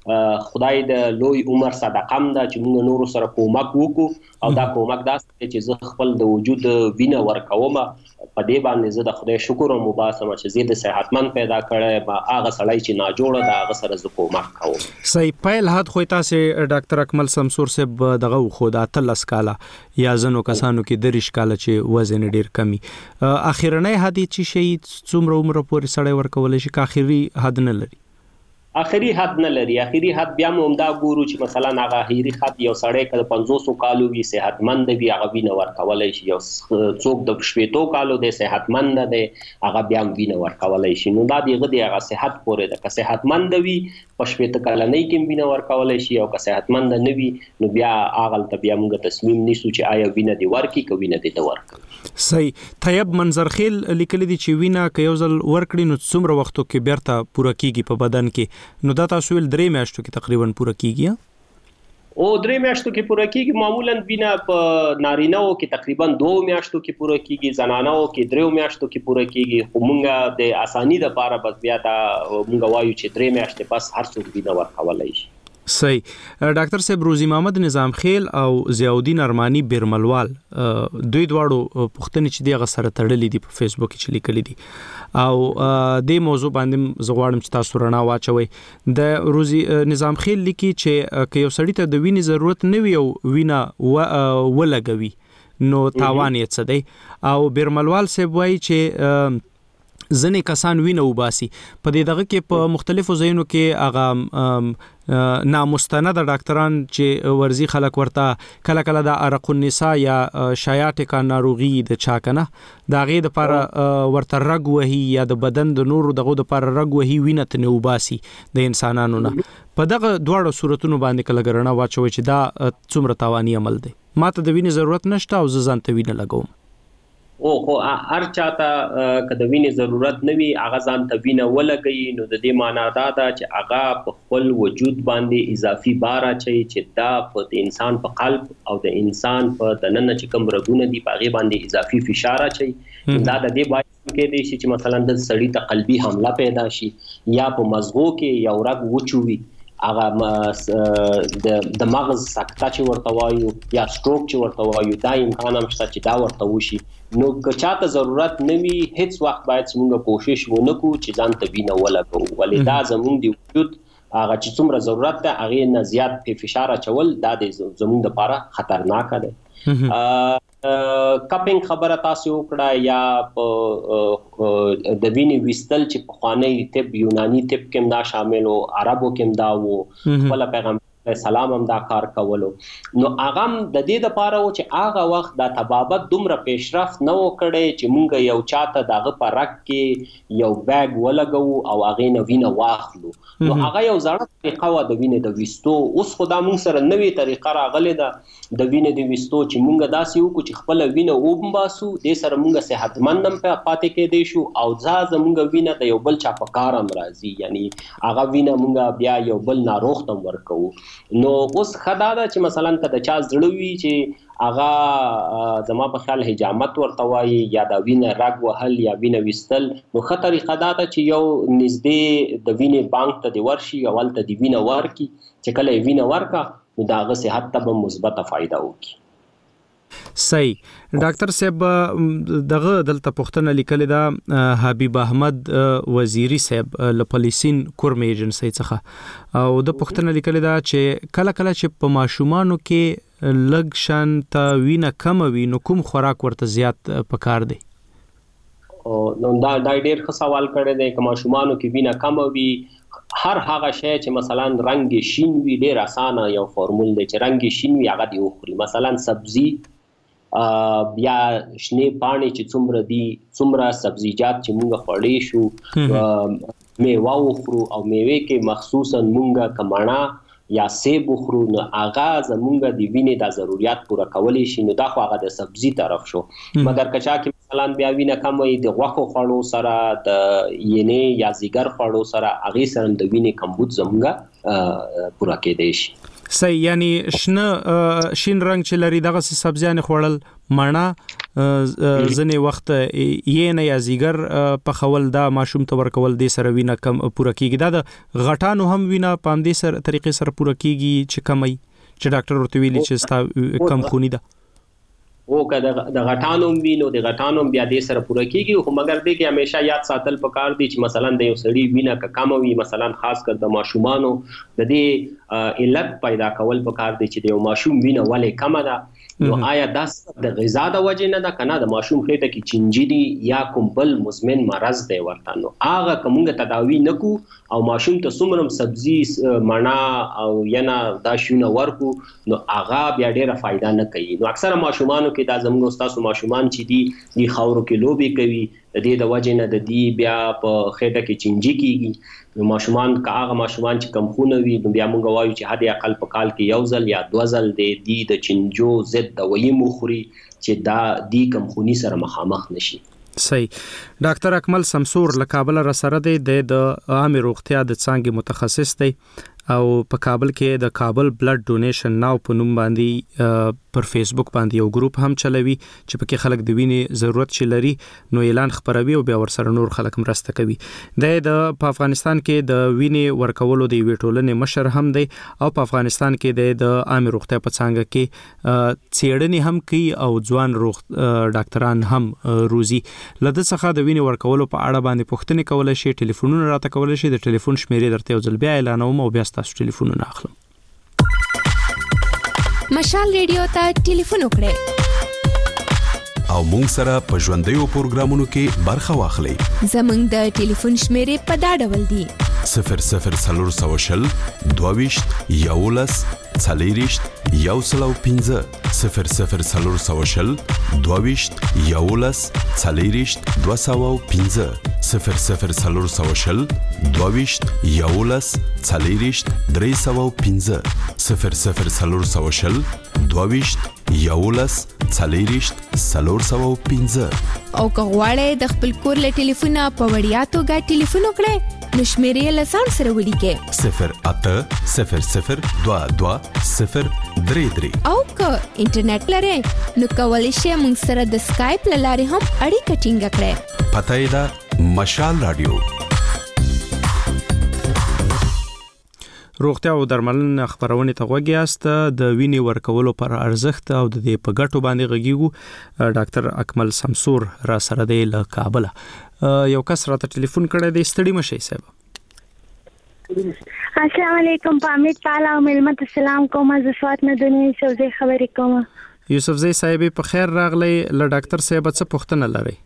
خدای د لوی عمر صدقه م ده چې موږ نور سره کومک وکړو او دا کومک داسې چې زه خپل د وجود وینه ورکوم په دې باندې زه د خدای شکر او مباسم چې زه د صحتمند پیدا کړم ما هغه سړی چې ناجوړه ده هغه سره زه کومک کوم. صحیح پیل حد خو تاسو ډاکټر اکمل سمسور صاحب دغه خو د اتلس کاله یا زنو کسانو کې دریش کاله چې وزن ډیر کمی اخیرنۍ حد چې شي څومره عمر پورې سړی ورکول شي که اخیری حد نه لري؟ اخیری حد نه لري. اخیری حد بیا موږ دا ګورو چې مثلا هغه اخیری حد یو سړی کله پنځوس کالو وي صحتمند وي هغه وینه ورکولای شي، یو څوک د شپږ کالو دی صحتمند دی هغه بیا وینه ورکولای شي. نو دا دیغه دی هغه صحت پورې ده، که صحتمند وي په شپږ کلنۍ کې وینه ورکولای شي او که صحتمند نه وي نو بیا هغه ته بیا موږ تصمیم نیسو چې آیا وینه دی ورکی که وینه دی د ورک. صحیح. طيب منظرخیل لیکل دي چې وینه که یو ځل ورکړي نو څومره وختو کې بیرته پوره کیږي په بدن کې؟ نو دا تاسو ول درې میاشتو کې تقریبا پوره کیږي. او درې میاشتو کې پوره کیږي. معمولا وینه په نارینه‌و کې تقریبا دوه میاشتو کې پوره کیږي، زنانه‌و کې درې میاشتو کې پوره کیږي. خو مونږه د اسانۍ لپاره بس بیا دا مونږ وایو چې درې میاشتې بس هر څوک وینه ورکولای شي. صحیح. ډاکټر صاحب روزي محمد نظام خیل او ضیاءالدین ارمانی بیرملوال دوی دواړو پښتني چې دی غسر تړلې دي په فیسبوک کې چې لیکلي دي او د موضوع باندې زغواړم چې تاسو رڼا واچوي. د روزي نظام خیل لیکي چې که یو سړی ته د وینې ضرورت نه وي او وینه ولګوي نو تاوان یې څه دی؟ او بیرملوال صاحب وایي چې ځنې کسان وینه وباسي په دې دغه کې په مختلفو ځایونو کې هغه نامستند ډاکټران چې ورزي خلک ورته کله کله د عرق النساء یا شایعاتیکا ناروغي د چا کنه دا غي د پر ورته رګ وهي یا د بدن د نورو دغه د پر رګ وهي وینه ته وباسي د انسانانو نه. په دغه دواړو صورتونو باندې کله ګرنا واچوي چې دا څومره تاواني عمل دی. ماته د وینې ضرورت نشته او زه ځان ته وینه لګوم. او خو هر چاته که د وینې ضرورت نه وي هغه ځان ته وینه ولګوي نو د دې معنا دا ده چې هغه په خپل وجود باندې اضافي بار اچوي چې دا په انسان په قلب او د انسان په دننه چې کوم رګونه دي په هغې باندې اضافي فشار اچوي. دا د دې باعث کېدای شي چې مثلا د سړي ته قلبي حمله پیدا شي یا په مزغو کې یو رګ وچوي هغه د مغز سکته چې ورته وایو یا سټروک چې ورته وایو دا امکان هم شته چې دا ورته وشي. نو که چاته ضرورت نه وي هیڅ وخت باید موږ کوشش ونه کړو چې ځان ته وینه ولګوو، ولې دا زموږ د وجود هغه چې څومره ضرورت ده هغې نه زیات په فشار اچول دا د زموږ لپاره خطرناکه ده. کپینګ خبره تاسو وکړه یا د وینې ویستل چې پخوانی طب یونانی طب کې دا شامل او عربو کې دا وو خپل پیغمبر سلام هم دا کار کولو. نو هغه د دې لپاره و چې هغه وخت د طبابت دومره پیشرفت نه وکړي چې مونږ یو چاته دغه په رګ کې یو بیگ ولګو او هغه نه وینه واخلو. نو هغه یو ځړه طریقه و د وینې د ویستو. اوس خو دا مونږ سره نوې طریقه راغلې ده د وینې د ویستو چې مونږ داسې وکړو چې خپل وینه وباسو دې سره مونږ صحتمند هم پاتې کېدی شو او ځا زمونږ وینه د یو بل چا په کار هم راځي، یعنی هغه وینه مونږ بیا یو بل ناروغ ته ورکو. نو اوس خدا ده چې مثلا که د چا زړه وي چې هغه زما په خیال حجامت ورته وایي یا د وینه رګ وهل یا وینه ویستل، نو ښه طریقه دا ده چې یو نږدې د وینې بانک ته دې ورشي او هلته دې وینه ورکړي چې کله یې وینه ورکړه نو د هغه صحت ته به مثبته فایده وکړي. صحیح. ډاکټر صاحب دغه دلته پښتنه لیکلې ده حبیب احمد وزیری صاحب له پالیسین کورم ایجنسی څخه او د پښتنه لیکلې ده چې کله کله چې په ماشومانو کې لږ شان ته وینه کم وي نو کوم خوراک ورته زیات پکار دی؟ نو دا دا ډېر ښه سوال کړی دی. که ماشومانو کې وینه کم وي هر هغه شی چې مثلا رنگ شین وي ډېر اسانه یو فورمول دی چې رنگ شین وي هغه دی وخوري. مثلا سبزی بیا شنه پاڼې چې څومره دي څومره سبزیجات چې مونږ خوړې شو میوه وخورو او میوه کې مخصوصا مونږ کماڼه یا سیب وخورو نو هغه زمونږ د وینې د ضرورت پوره کولی شي. نو دا خو هغه د سبزی طرف شو. مګر که چا کې مثلا بیا وینه کم وي د غوښو خوړو سره د ینې یا زیګر خوړو سره هغې سره د وینې کمبود زمونږ پوره کېدی شي. صحیح. یعنی شنه شین رنگ چې لري دغه سبزیان خوړل مڼه ځنې وخت یې نه یا زیګر په خول دا ماشوم ته ورکول د سره وینه کم پوره کیږي دا د غټانو هم وینه په دې سره طریقې سره پوره کیږي چې کمي چې ډاکټر ورته ویلي چې ستا کم خونی ده او کله د غټانو وینو د غټانو بیا د سره پوره کیږي خو مګر دې کې همیشه یاد ساتل پکار دي چې مثلا د یو سړي وینه ک کم وي مثلا خاص کر د ماشومانو د دې علت پیدا کول پکار دي چې د یو ماشوم وینه ولې کم ده نو آیا دا د غذا د وجې نه ده کنه د ماشوم خېټه کې چنجي دي یا کوم بل مزمن مرض دی ورته نو هغه کومه تداوی نکو او ماشوم ته څومره سبزی مڼه او ینا دا شونه ورکو نو هغه بیا ډیره فائدہ نه کوي نو اکثره ماشومانو کې دا زموږ استادو ماشومان چې دي د خاورو کې لوبي کوي د دې د وجې نه د دې بیا په خېټه کې چنجي کیږي نو ماشومان کا هغه ماشومان چې کم خونه وي نو بیا موږ وایو چې حد اقل په کال کې یو ځل یا دوه ځل د دې د چنجو ضد دوايي مخوري چې دا د کم خونی سره مخامخ نشي صحیح ډاکټر اکمل سمسور له کابل را سره دی د عام روغتیا د څنګه متخصص دی او په کابل کې د کابل بلډ ډونیشن ناو په نوم باندې پر فیسبوک باندې یو ګروپ هم چلوي چې پکې خلک د وینې ضرورت چې لري نو اعلان خبروي او بیا ورسره نور خلک مرسته کوي د په افغانستان کې د وینې ورکولو د ویټولنې مشر هم دی او په افغانستان کې د عام روغتیا په څنګه کې څېړنې هم کوي او ځوان روغ ډاکټران هم روزي لده څخه د وینې ورکولو په اړه باندې پوښتنه کولای شي ټلیفونونه راته کولای شي د ټلیفون شمیرې درته یو ځل بیا اعلانوم او بیا تاسو ټلیفونونه اخلم مشال ریډیو ته ټلیفون وکړئ او مونږ سره په ژوندۍ پروګرامونو کې برخه واخلئ زمونږ د ټلیفون شمیرې په دا ډول دي صفر صفر څلور سوشل دویشت یولس څلېرشت یو سلو پنځه صفر صفر څلور سوشل دویشت یولس څلېرشت دوه سوه پنځه صفر صفر څلور سوشل دویشت یولس څلېرشت درې سوه پنځه صفر صفر څلور سوشل دویشت یولس څلېرشت څلور سوه پنځه او که غواړئ د خپل کور له ټلیفونه په وړیا توګه ټلیفون وکړئ نو شمیرې له ځان سره ولیکئ صفر اته صفر صفر دوه دوه صفر درې درې او که انټرنیټ لرئ نو کولی شئ موږ سره د سکایپ له لارې هم اړیکه ټینګه کړئ پته یې ده مشال رادیو روغتیا او درملنه خبرونه ته غوږی است د وینې ورکولو پر ارزښت او د دې په ګټو باندې غږیږو ډاکټر اکمل سمسور را سره دی له کابل یو کس راته ټلیفون کړی دی ستړي مشي صاحب السلام علیکم پامید تعالی او ملمت السلام کوم از صوت نه دنیا یوسفزئی خبرې کوم یوسفزئی صاحب په خیر راغلی له ډاکټر صاحب څخه پوښتنه لري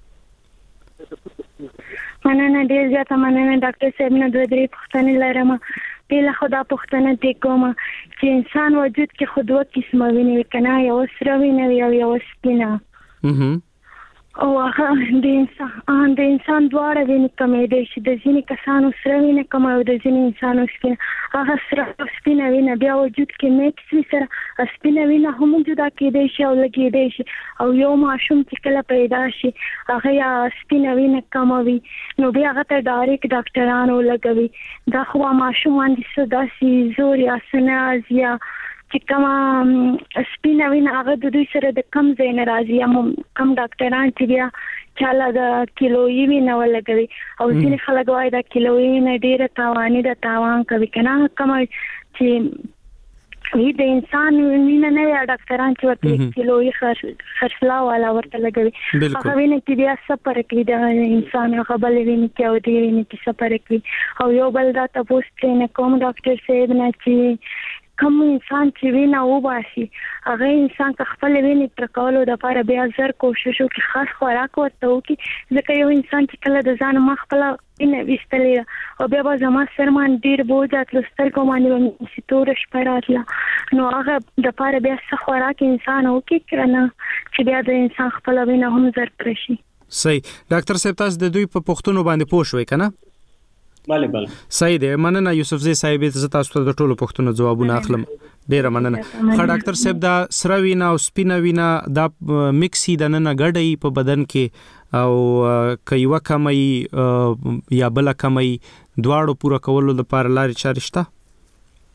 مننه ډیر زیاته مننه ډاکټر صاحب نه دوه درې پوښتنې لرم پیله خدا پوښتنه دې کوم چې انسان وجود کې خود وه قسمه ویني کنه یو سره ویني او یو سپینه او هغه د انسان د انسان دواړه ویني کمې دي چې د ځینې کسانو سره ویني کم او د ځینې انسانو سپینه هغه سره سپینه وینه بیا وجود کې میکس وي سره سپینه وینه هم جدا کېدی شي او لګېدی شي او یو ماشوم چې کله پیدا شي هغه یا سپینه وینه کم وي نو بیا هغه ته ډایرکټ ډاکټرانو لګوي دا خو ماشوم باندې څه داسې زور یا سناز یا چې کومه سپینه وینه هغه د دوی سره د کم ځای نه راځي یا کم ډاکټران چې بیا چاله د کیلویي وینه ولګوي او ځینې خلک وایي دا کیلویي وینه ډېره تاواني ده تاوان کوي که نه کومه چې وي د انسان وینه نه وي ډاکټران چې ورته کیلویي خرڅلاو والا ورته لګوي هغه وینه کې بیا څه فرق وي د انسان هغه بلې وینې کې او دې وینې کې څه فرق وي او یو بل دا تپوس ترېنه کوم ډاکټر صاحب نه چې کوم انسان چې وینه وباسي هغه انسان که خپل وینې تر کولو دپاره بیا زر کوشش وکړي خاص خوراک ورته وکړي ځکه یو انسان چې کله د ځانه ما خپله وینه ویستلې ده او بیا به زما سر باندې ډېر بوج راتلو سترګو باندې به مې توره شپه راتله نو هغه دپاره بیا څه خوراک انسان وکړي که نه چې بیا د انسان خپله وینه هم زر پوره شي صحیح ډاکټر صاحب تاسو د دوی په پوښتنو باندې پوه شوئ که نه بله بله صحیح دی مننه یوسفزئی صاحب زه تاسو ته د ټولو پوښتنو ځوابونه اخلم ډیره مننه ښه ډاکټر صاحب دا سره وینه او سپینه وینه دا مکسي د ننه ګډه په بدن کې او که یوه کمه یا بله کمه دواړو پوره کولو لپاره لارې چارې شته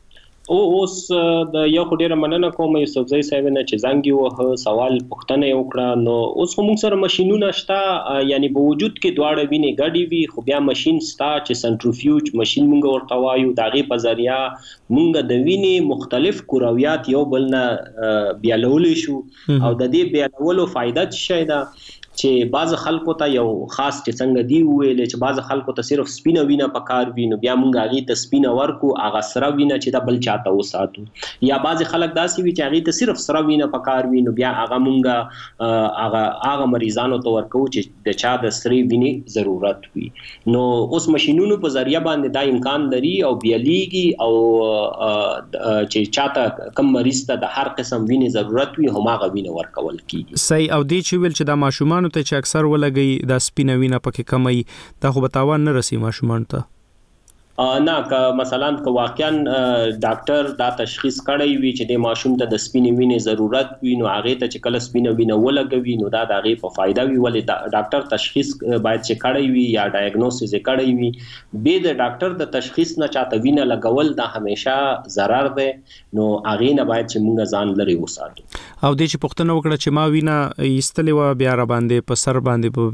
او اوس د یو ډیره مننه کوم یوسفزئی صاحب نه چې زنګ وه سوال پوښتنه وکړه. نو اوس موږ سره ماشينونه شته، یعنی په وجود کې دواړه وینې ګډې وي، خو بیا ماشين ستا چې سنټریفیوج ماشين موږ ورته وایو، د هغې په ذریعه موږ د وینې مختلف کرویات یو بل نه بیالولی شو. او د دې بیالولو فایده څه شی ده چې بعض خلکو ته یو خاص چې څنګه دی ویل چې بعض خلکو ته صرف سپینه وینه پکار وي، نو بیا مونږ هغه ته سپینه ورکو، هغه سره وینه چې د بل چاته وساتو. یا بعض خلک داسې وي چې هغه ته صرف سره وینه پکار وي، نو بیا هغه مونږ هغه هغه مریضانو ته ورکو چې د چا د سری وینې ضرورت وي. نو اوس ماشينونو په ذریعہ باندې دا امکان لري او بیلیږي، او چې چاته کم مریض ته د هر قسم وینې ضرورت وي هماغه وینه ورکول کیږي. صحیح. او دی چې ویل چې دا ماشومان ته چې اکثر ولګي دا سپینه وینه پکې کمي، دا خو به تاوان نه رسي ماشومان ته؟ نه، که مثلا که واقعا ډاکټر دا تشخیص کړی وي چې د ماشوم ته د سپینې وینې ضرورت وي، نو هغه ته چې کله سپینه وینه ولګوي نو دا د هغې په فایده وي. ولې ډاکټر تشخیص باید چې کړی وي یا ډایګنوسس یې کړی وي، بې د ډاکټر د تشخیص نه چاته وینه لګول دا همیشه ضرر دی، نو هغې نه باید چې موږ ځان لرې وساتو. او دې چې پوښتنه وکړه چې ما وینه ایستلې وه، بیا را باندې په سر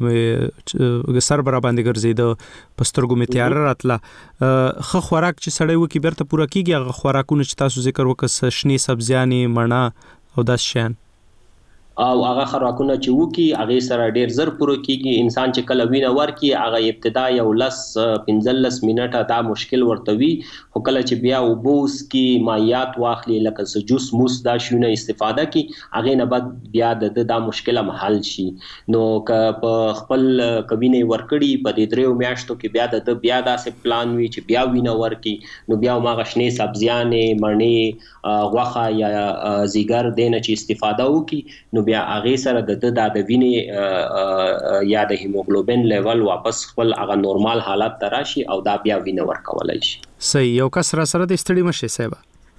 باندې سر به را باندې ګرځېده، په سترګو مې تیاره راتله، خو خوراک چې سړی وکړي بیرته پوره کیږي هغه خوراکونه چې تاسو ذکر وکړه، شنې سبزیانې، مڼه او داسې شیان؟ او هغه خوراکونه چې وکي هغه سره ډیر زر پوره کیږي. انسان چې کله وینه ورکي هغه ابتدا یو لس پنځلس منټه دا مشکل ورته وي، خو کله چې بیا وبوس کی مایات واخلي لکه س جوس موس دا شونه استفاده کی، هغه نه بعد بیا د دا مشکل حل شي. نو ک په خپل کبینه ورکړي په دې دریو میاشتو کې بیا د بیا داسې پلان وي چې بیا وینه ورکي، نو بیا ما غشنې سبزیانې، مڼې، غوښه یا زیګر دینه چې استفاده وکي، نو بیا هغه سره د د د وینې یا د هیموګلوبین لیول واپس خپل هغه نورمال حالت ته راشي او دا بیا وینه ورکولای شي. صحیح. یو کس را سره د ستړي مشه صاحب.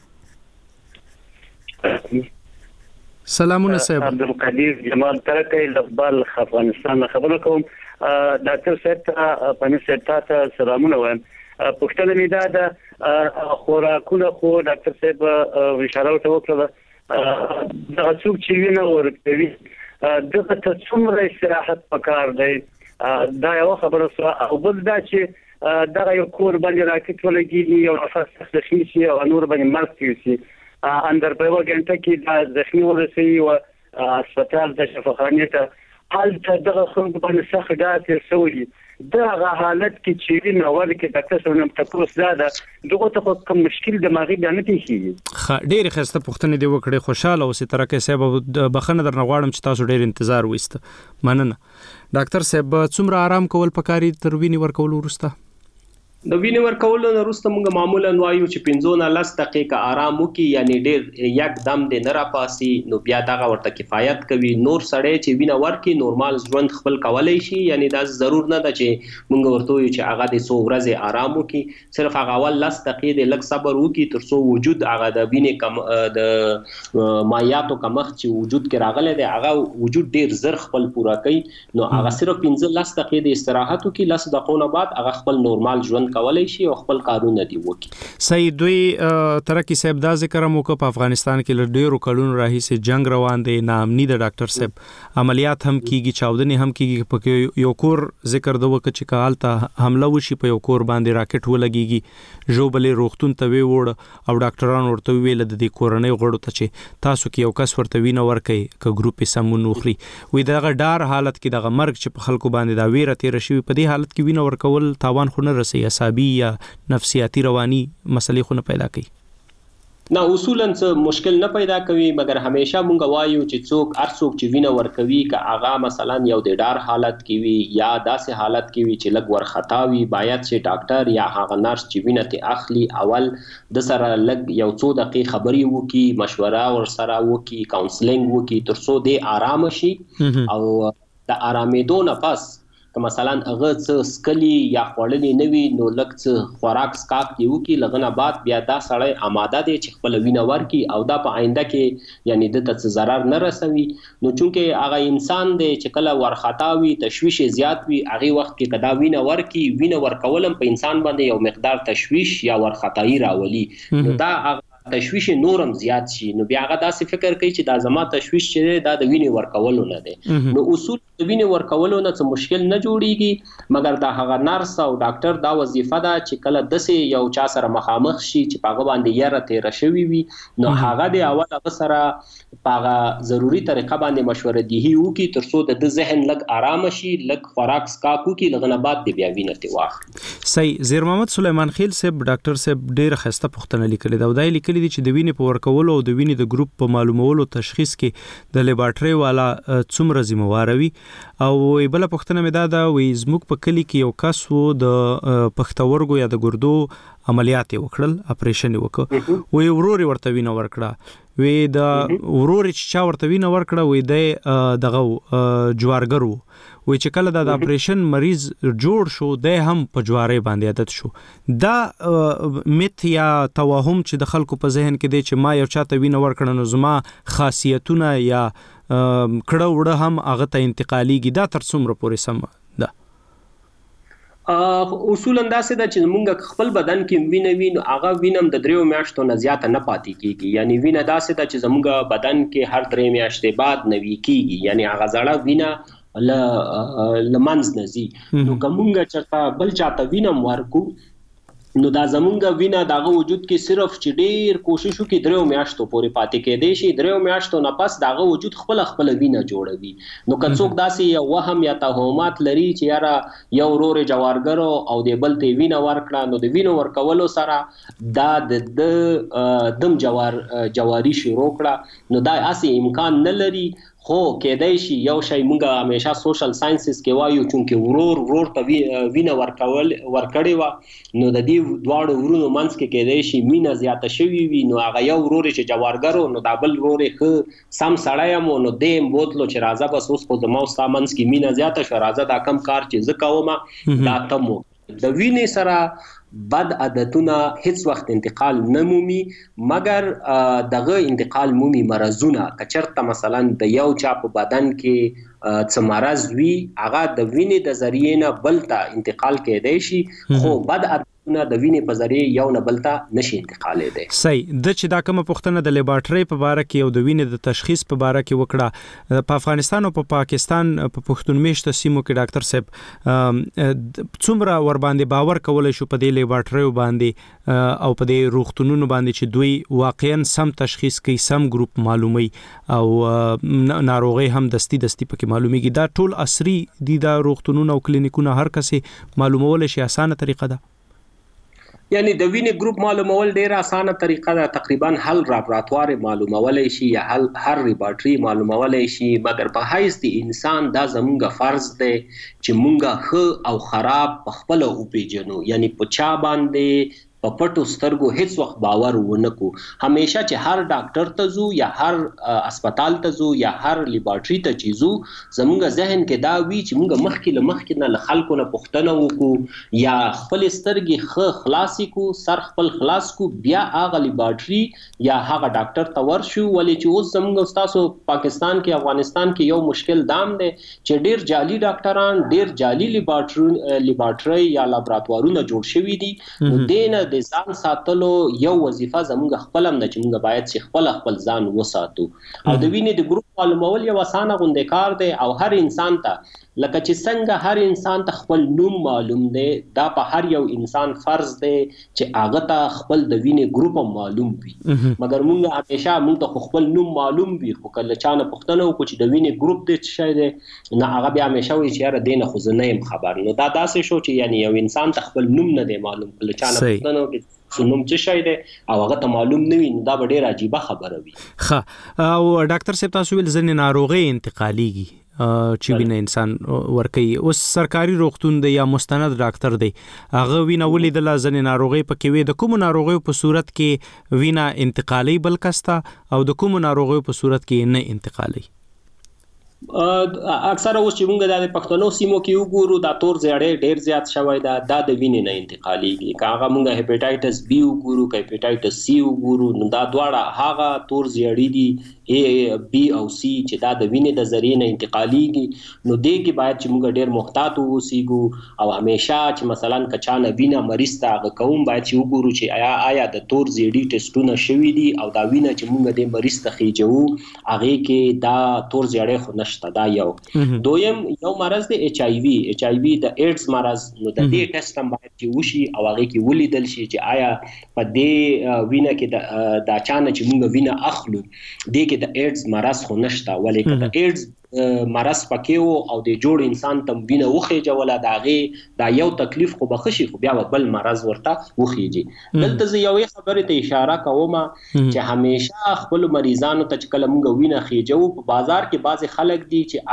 سلامونه صاحب. عبدالقدیر جمال ترکی لبال افغانستان خبرو کوم. ډاکټر صاحب ته پنځه ستاته سلامونه وایم. پښتنه می دا د خوراکونه خو ډاکټر صاحب اشاره وکړه دا څوک چې وینه ورکوي دغه ته څومره استراحت پکار دی، دا یو خبره سره. او بل دا چې دغه یو کور باندې راکټ ولګي یو نفس زخمی شي او نور باندې مرګ کیږي، اندر په یو غنټه کې دا زخمی ورسي او هسپتال د شفاخانې ته هلته دغه خلک باندې سخت ډاکټر سوي دغه حالت کې چې وینه ورکي ډاکټر سره تاسو زده دغه ته کوم مشکل دماغي بیان نه کیږي. خ ډېر خسته پوښتنه دی وکړې، خوشاله اوسې ترکه صاحب بخنه درنه غواړم چې تاسو ډېر انتظار وایسته. مننه. ډاکټر صاحب څومره آرام کول پکاري تر وینې ورکول وروسته؟ د وینې ورکول نه وروسته موږ معمولا وایو چې پنځه نه لس دقیقه آرام وکړي، یعنی ډېر یک دم دې نه راپاسي، نو بیا دغه ورته کفایت کوي. نور سړی چې وینه ورکړي نورمال ژوند خپل کولی شي، یعنی دا ضرور نه ده چې موږ ورته وایو چې هغه د څو ورځې آرام وکړي، صرف هغه اول لس دقیقې د لږ صبر وکړي تر څو وجود هغه د وینې کم د مایعاتو کمښت چې وجود کې راغلی دی هغه وجود ډېر زر خپل پوره کوي. نو هغه صرف پنځه لس دقیقې د استراحت وکړي، لس دقیقو نه بعد هغه خپل نورمال ژوند کولای شي او خپل کارونه دی وکړي. صحیح. دوی ترکی صاحب دا ذکر مو کو په افغانستان کې له ډیرو کلونو راهیسې جنگ روان دی، ناامني د ډاکټر صاحب عملیات هم کیږي، چاودنې هم کیږي، په یو کور ذکر د وکړه چې کالته حمله وشي په یو کور باندې راکټ ولګيږي، ژوبلې روغتون ته وی وړ او ډاکټران ورته ویل د دې کورنۍ غړو ته چې تاسو کې یو کس ورته وینه ورکړي ک ګروپ سمون وخري، وې دغه ډار حالت کې دغه مرګ چې په خلکو باندې دا ویره تیر شي، په دې حالت کې وینه ورکول تاوان خو نه رسي، عصبي یا نفسیاتی رواني مسلې خو نه پیدا کوي؟ نه، اصولا څه مشکل نه پیدا کوي، مګر همیشه مونږ وایو چې څوک هر څوک چې وینه ورکوي که هغه مثلا یو د ډار حالت کې وي یا داسې حالت کې وي چې لږ ورخطا وي، باید چې ډاکټر یا هغه نرس چې وینه ته اخلي اول د سره لږ یو څو دقیقې خبرې وکړي، مشوره ورسره وکړي، کاونسلینګ وکړي تر څو دې آرام شي. او د آرامېدو نه پس که مثلا هغه څه سکلی یا خوړلې نه وي نو لږ څه خوراک سکاک دی وکړي، لږ نه بعد بیا دا سړی آماده دی چې خپله وینه ورکړي او دا په آینده کې یعنی د ته څه ضرر نه رسوي. نو چونکې هغه انسان دی چې کله ورخطا وي، تشویش زیات وي، هغې وخت کې که دا وینه ورکړي، وینه ورکول هم په انسان باندې یو مقدار تشویش یا ورخطایي راولي. نو دا هغه تشویش نورم زیات شي نو بیا هغه داسې فکر کوي چې دا زما تشویش چې دا د وینې ورکولو نه دی. نو اصول د وینې ورکولو نه څه مشکل نه جوړیږي، مګر دا هغه نرس او ډاکټر دا وظیفه ده چې کله داسې یو چا سره مخامخ شي چې په هغه باندې یاره تیره شوې وي نو هغه د اول هغه سره په هغه ضروري طریقه باندې مشوره دهي وکړي تر څو د ذهن لږ آرام شي، لږ خوراک سکاک وکړي، لږ نه بعد بیا وینې ته واخلي. صحیح. زیر محمد سلیمان خیل صاحب ډاکټر صاحب ډېر ښایسته پوښتنه لیکلې ده او دا یې لیکلي دي چې د وینې په ورکولو او د وینې د ګروپ په معلومولو تشخیص کې د لیبارټرۍ والا څومره ذمہواره وي. او بله پوښتنه مې دا ده وی زموږ په کلي کې یو کس و د پښتورګو یا د ګردو عملیات یې وکړل، اپریشن یې وکړ، وی ورور ورته وینه ورکړه، وی د ورور چې چا ورته وینه ورکړه وی د دغه جوارګر و، وی چې کله د اپریشن مریض جوړ شو د هم په جواري باندې عادت شو. دا میت یا توهم چې د خلکو په ذهن کې دی چې ما یو چاته وینه ورکړه نو زما خاصیتونه یا کړه وړه هم هغه ته انتقالیږي، دا تر څومره پورې سم ده؟ اصولا داسې ده چې موږ خپل بدن کې وینه وینو هغه وینم د دریو میاشتو نه زیاته نه پاتې کیږي، یعنی وینه داسې ده چې زموږ بدن کې هر درې میاشتې بعد نوي کیږي، یعنی هغه زړه وینه ل لمنز نزي. نو کومه چرته بل چاته وینم ورکو نو دا زمونږ وینه دغه وجود کې صرف چې ډیر کوشش وکړي دریو میاشتو پورې پاتې کېدی شي، دریو میاشتو نه پس دغه وجود خپل خپل وینه جوړوي. نو که څوک داسې یو وهم یا توهمات لري چې یاره یو ورور جوارګرو او د بل ته وینه ورکړه نو د وینه ورکولو سره دا د دم جوار جواری شروع کړه نو دا اسی امکان نه لري. خو کېدای شي یو شی مونږه همیشه سوشل ساينسز کې وایو چې ورور ورور ته وینه ورکول ورکړي و نو د دې دواړو ورونو منځ کې کېدای شي مینه زیاته شوي وي، نو هغه یو ورور چې جوارګرو نو دا بل ورور ښه سم سړی مو نو دیم بوتلو چې راځه بس اوس خو زما او ستا منځ کې مینه زیاته شوه، راځه دا کم کار چې زه کوم دا ته مو. د وینې سره بد عادتونه هیڅ وخت انتقال نه مومي، مګر دغه انتقال مومي مرزونه. کچرته مثلا د یو چا په بدن کې څه مرز وي هغه د وینې د ذریعې نه بل ته انتقال کېدای شي، خو بد عادتونه د وینې په ذریعې یو نه بل ته نشي انتقالېدای. صحیح. د چې دا کومه پوښتنه د لیبارټرۍ په باره کې او د وینې د تشخیص په باره کې وکړه، په افغانستان او په پاکستان په پښتون میشته سیمو کې ډاکټر صاحب څومره ور باندې باور کولای شو په دې لیبارټریو باندې او په دې روغتونونو باندې چې دوی واقعا سم تشخیص کوي، سم ګروپ معلومي او ناروغي هم دستی دستی پکې معلومیږي؟ دا ټول عصري دي دا روغتونونه او کلینیکونه هر کسي معلومول شي اسانه طریقه ده؟ یعنی د وینې ګروپ معلومول ډیره اسانه طریقه ده، تقریبا هل لابراتوار معلومولای شي یا هل هر لیبارټري معلومولای شي، مګر په حیث د انسان دا زموږ فرض دی چې مونږه ښه او خراب په خپل او پیژنو، یعنی په چا باندې په پټو سترګو هیڅ وخت باور ونکو. همیشه چې هر ډاکټر ته ځو یا هر هسپتال ته ځو یا هر لیبارټري ته چې ځو زموږ ذهن کې دا وی چې مونږ مخکې له مخکې نه له خلکو نه پوښتنه وکړو یا خپل سترګې ښه خلاصې کو، سر خپل خلاص کو، بیا هغه لیبارټري یا هغه ډاکټر ته ورشو. ولې چې اوس زموږ تاسو پاکستان کې افغانستان کې یو مشکل دام دی چې ډیر جعلي ډاکټران، ډیر جعلي لیبارټري لیبارټري یا لابراتوارونه جوړ شوي دي. نو دینه د ځان ساتلو یو وظیفه زموږ خپل هم ده چې موږ باید چې خپل خپل ځان وساتو. او د وینې د ګروپ معلومول یو اسانه غونډه کار دی او هر انسان ته لکه چې څنګه هر انسان ته خپل نوم معلوم دی، دا په هر یو انسان فرض دی چې هغه ته خپل د وینې ګروپ معلوم وي. مګر موږ همیشه موږ ته خپل نوم معلوم وي، خو کله چا نه پوښتنه وکړو چې د وینې ګروپ دې څه شی دی نه هغه بیا همیشه وایي چې یاره دې نه خو زه نه یم خبر. نو دا داسې شو چې یعنی یو انسان ته خپل نوم نه دی معلوم، کله چا نه پوښتنه وکړي نوم څه شی دی او هغه ته معلوم نه وي، نو دا به ډېره عجیبه خبره وي. ښه. او ډاکټر صاحب تاسو ویل ځینې ناروغۍ انتقالیږي چې وینه انسان ورکوي، اوس سرکاري روغتون دی یا مستند ډاکټر دی هغه وینه ولیدله ځینې ناروغۍ پکې وي، د کومو ناروغیو په صورت کې وینه انتقالي بل کس ته او د کومو ناروغیو په صورت کې نه انتقالي؟ اکثره اوس چې موږ د پښتنو سیمو کې وګورو دا تور زیړې ډېر زیات شوی دا د وینې نه انتقالېږي. که هغه موږ هپیټایټس بی وګورو که هپیټایټس سی وګورو نو دا دواړه هغه تور زیړې دي ا بی او سی چې دا د وینې د ذریعې نه انتقالېږي. نو دې کې باید چې موږ ډېر محتاط اوسېږو او همیشه چې مثلا که چا نه وینه مریض ته هغه کوم باید چې وګورو چې آیا آیا د تور زیړې ټسټونه شوي دي او دا وینه چې موږ د مریض ته خېجو هغې کې دا تور زیړې خو نشته. دا یو. دویم یو مرض دی ایچ آی وی ایچ آی وی د ایډز مرض. نو د دې ټیسټ هم باید چې وشي او هغې کې ولیدل شي چې آیا په دې وینه کې د دا چا نه چې موږ وینه اخلو دې کې د ایډز مرض خو نشته. ولې که د ایډز مرض پکې و او د جوړ انسان ته وینه وخېجوله د هغې دا یو تکلیف خو به ښه شي خو بیا به بل مرض ورته وخېږي. دلته زه یوې خبرې ته اشاره کوم چې همیشه خپلو مریضانو ته چې کله موږ وینه خېجو په بازار کې بعضې خلک دي چې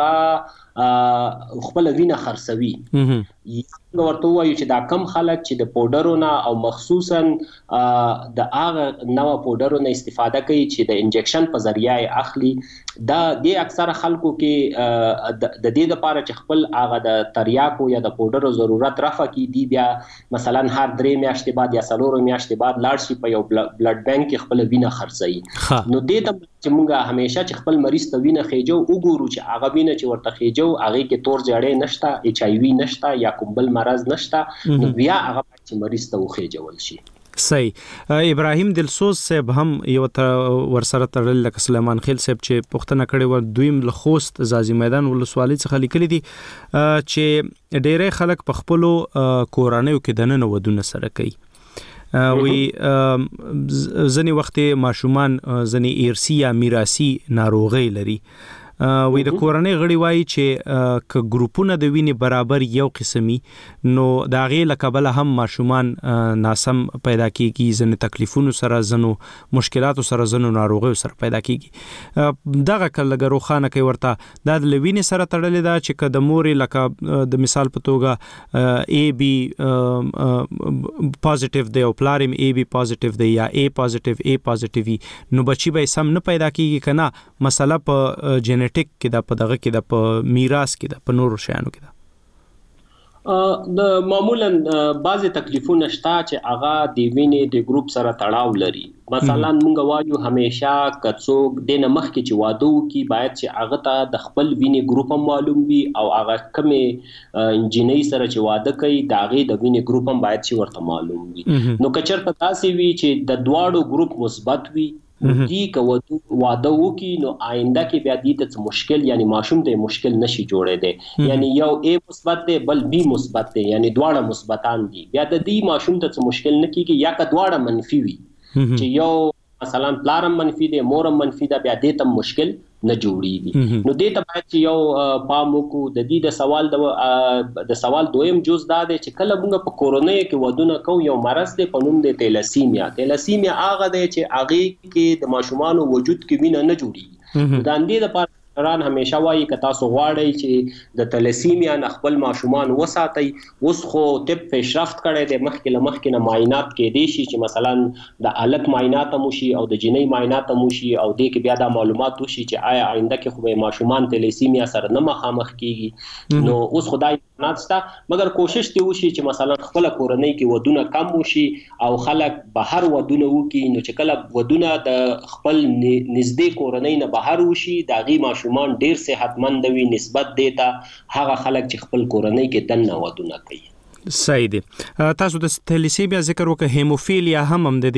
هغه خپله وینه خرڅوي. موږ ورته ووایو چې دا کم خلک چې د پوډرو نه او مخصوصا د هغه نوع پوډرو نه استفاده کوي چې د انجکشن په ذریعه یې اخلي دا د اکثره خلکو کې د دې لپاره چې خپل هغه د تریاکو یا د پوډرو ضرورت رفع کړي دي بیا مثلا هر درې میاشتې بعد یا څلورو میاشتې بعد لاړ شي په یو بلډ بانک کې خپل وینه خرڅوي. نو دې ته چې موږ همیشه چې خپل مریض ته وینه خېجو وګورو چې هغه وینه چې ورته خېجو هغې کې تور زیړې نشته ایچ آی وی نشته یا کوم بل مرض نشته نو بیا هغه چې مریض ته وخېجول شي. صحیح. ابراهیم دلسوز صاحب هم یو ورسره تړل لکه سلیمان خیل صاحب چې پوښتنه کړې و دویم له خوست زازي میدان ولسوالۍ څخه لیکلي دي چې ډېری خلک په خپلو کورنیو کې دننه ودونه سره کوي. وی ځنې وخت ماشومان ځنې ایرسی یا میراثي ناروغۍ لري. وی د کورنۍ غړي وایي چې ک ګروپونه د وینې برابر یو قسمي نو دا غي لکبل هم ماشومان ناسم پیدا کیږي ځنې تکلیفونو سره ځنو مشکلاتو سره ځنو ناروغیو سره پیدا کیږي. دغه کله روخانه کوي ورته د لوینې سره تړلې ده چې د موري لکه د مثال په توګه ای بی پوزټیو دی او پلارم ای بی پوزټیو دی یا ای پوزټیو ای پوزټیو نو بچي به سم نه پیدا کیږي کنه مسله په جن ټیک کې دا په دغه کې دا په میراث کې دا په نورو شیانو کې دا د معمولا بعضې تکلیفونه شته چې هغه د وینې د ګروپ سره تړاو لري. مثلا مونږ وایو همیشه که څوک دې نه مخکې چې واده وکړي باید چې هغه ته د خپل وینې ګروپ هم معلوم وي او هغه کمې انجینۍ سره چې واده کوي د هغې د وینې ګروپ هم باید چې ورته معلوم وي. نو که چېرته داسې وي چې د دواړو ګروپ مثبت وي دی که واده وکړي نو آینده کې بیا دې ته مشکل یعنی ماشوم ته مشکل نشي جوړېدی یعنی یو ای مثبت دی بل بی مثبت دی یعنی دواړه مثبتان دي بیا د دې ماشوم ته مشکل نه کیږي یا که دواړه منفي وي چې یو مثلا پلارم منفي دی مورم منفي ده بیا دې ته مشکل نه جوړیږي. نو دې ته باید چې یو پام وکړو. د دې د سوال د د سوال دویم جز دا دی چې کله موږ په کورونۍ کې ودونه کوو یو مرض دی په نوم دی تیلاسیمیا. تیلاسیمیا هغه دی چې هغې کې د ماشومانو وجود کې وینه نه جوړیږي. د همدې لپاره ډاکټران همیشه وایي که تاسو غواړئ چې د تیلاسیمیا نه خپل ماشومان وساتئ. اوس خو طب پیشرفت کړی دی مخکې له مخکې نه معاینات کېدی شي چې مثلا د هلک معاینات هم وشي او د جنۍ معاینات هم وشي او دې کې بیا دا معلومات وشي چې آیا آینده کې خو به ماشومان تیلاسیمیا سره نه مخامخ کیږي. نو اوس خو دا امکانات شته مګر کوشش دې وشي چې مثلا خپله کورنۍ کې ودونه کم وشي او خلک بهر ودونه وکړي. نو چې کله ودونه د خپل نږدې کورنۍ نه بهر وشي د هغې ماشومان ماشومان ډیر صحتمند وي نسبت دیتا هغه خلک چې خپل کورنۍ کې دننه ودونه کوي. صحیح دی. تاسو د تیلاسیمیا ذکر وکړه هیموفیلیا هم هم د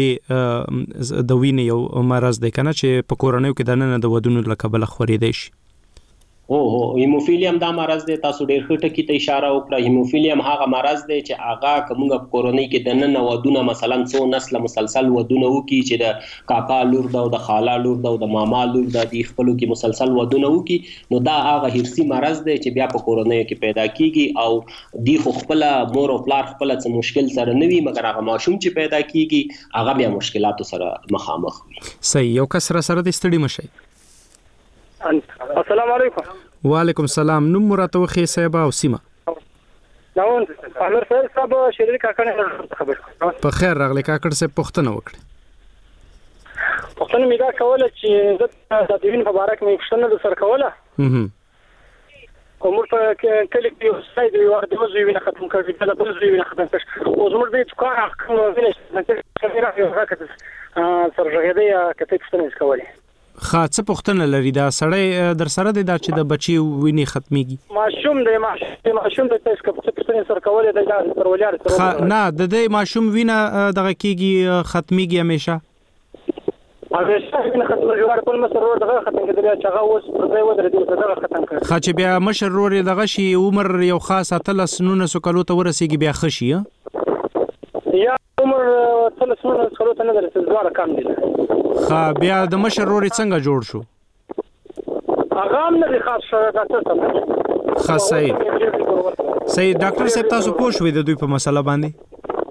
دې د وینې یو مرض دی کنه چې په کورنۍ کې دننه د ودونو لکبل خورېدای شي. او هو هیموفیلیا هم دا مرض دی. تاسو ډیر ښه ټکي ته اشاره وکړه. هیموفیلیا هم هغه مرض دی چې هغه که موږ په کورنۍ کې دننه ودونه مثلا څو نسله مسلسل ودونه وکړي چې د کاکا لور ده او د خاله لور ده او د ماما لور ده دې خپلو کې مسلسل ودونه وکړي نو دا هغه هرسي مرض دی چې بیا په کورنیو کې پیدا کیږي او دې خو خپله مور او پلار خپله څه مشکل سره نه وي مګر هغه ماشوم چې پیدا کیږي هغه بیا مشکلاتو سره مخامخ وي. صحیح. یو کس را سره د ستړي مشئ. السلام علیکم. وعلیکم السلام. نوم مراته وخی صاحب او سیمه. نو امیر صاحب شریک کاکړ خبر په خیر راغلی کاکړ صاحب پوښتنه وکړه. پوښتنه مې دا کوله چې د دین په اړه مې پوښتنه در سره کوله کومور په کلی کې یو ساید یو د وزوی وینه ختم کړی دا د وزوی وینه ختم کړ او زموږ د څکا کوم وینه چې څنګه راځي راکته سرغړې یا کته څنګه کولای خاصه پښتنه لري دا سړی در سره دی دا چې د بچي ویني ختميږي ماشوم دی ماشوم د تاسو په څه سره کولای دی دا پرولار سره نه د دې ماشوم وینه دغه کیږي ختميږي همیشه همیشه وینه ختمېږي په مسر ور دغه ختم کړي چې هغه اوس په ځای ودرې دی دغه ختم کړي خا چې بیا مشر رور دغه شي عمر یو خاصه تل سنونه سکلو ته ورسیږي بیا خشي یا عمر تل سنونه سکلو ته نه درته ځوړه کم دي خا بیا د مشر رور څنګه جوړ شو هغه هم نه خاص ډاکټر ته خاص صحیح صحیح ډاکټر صاحب تاسو پوه شوئ د دوی په مسله باندې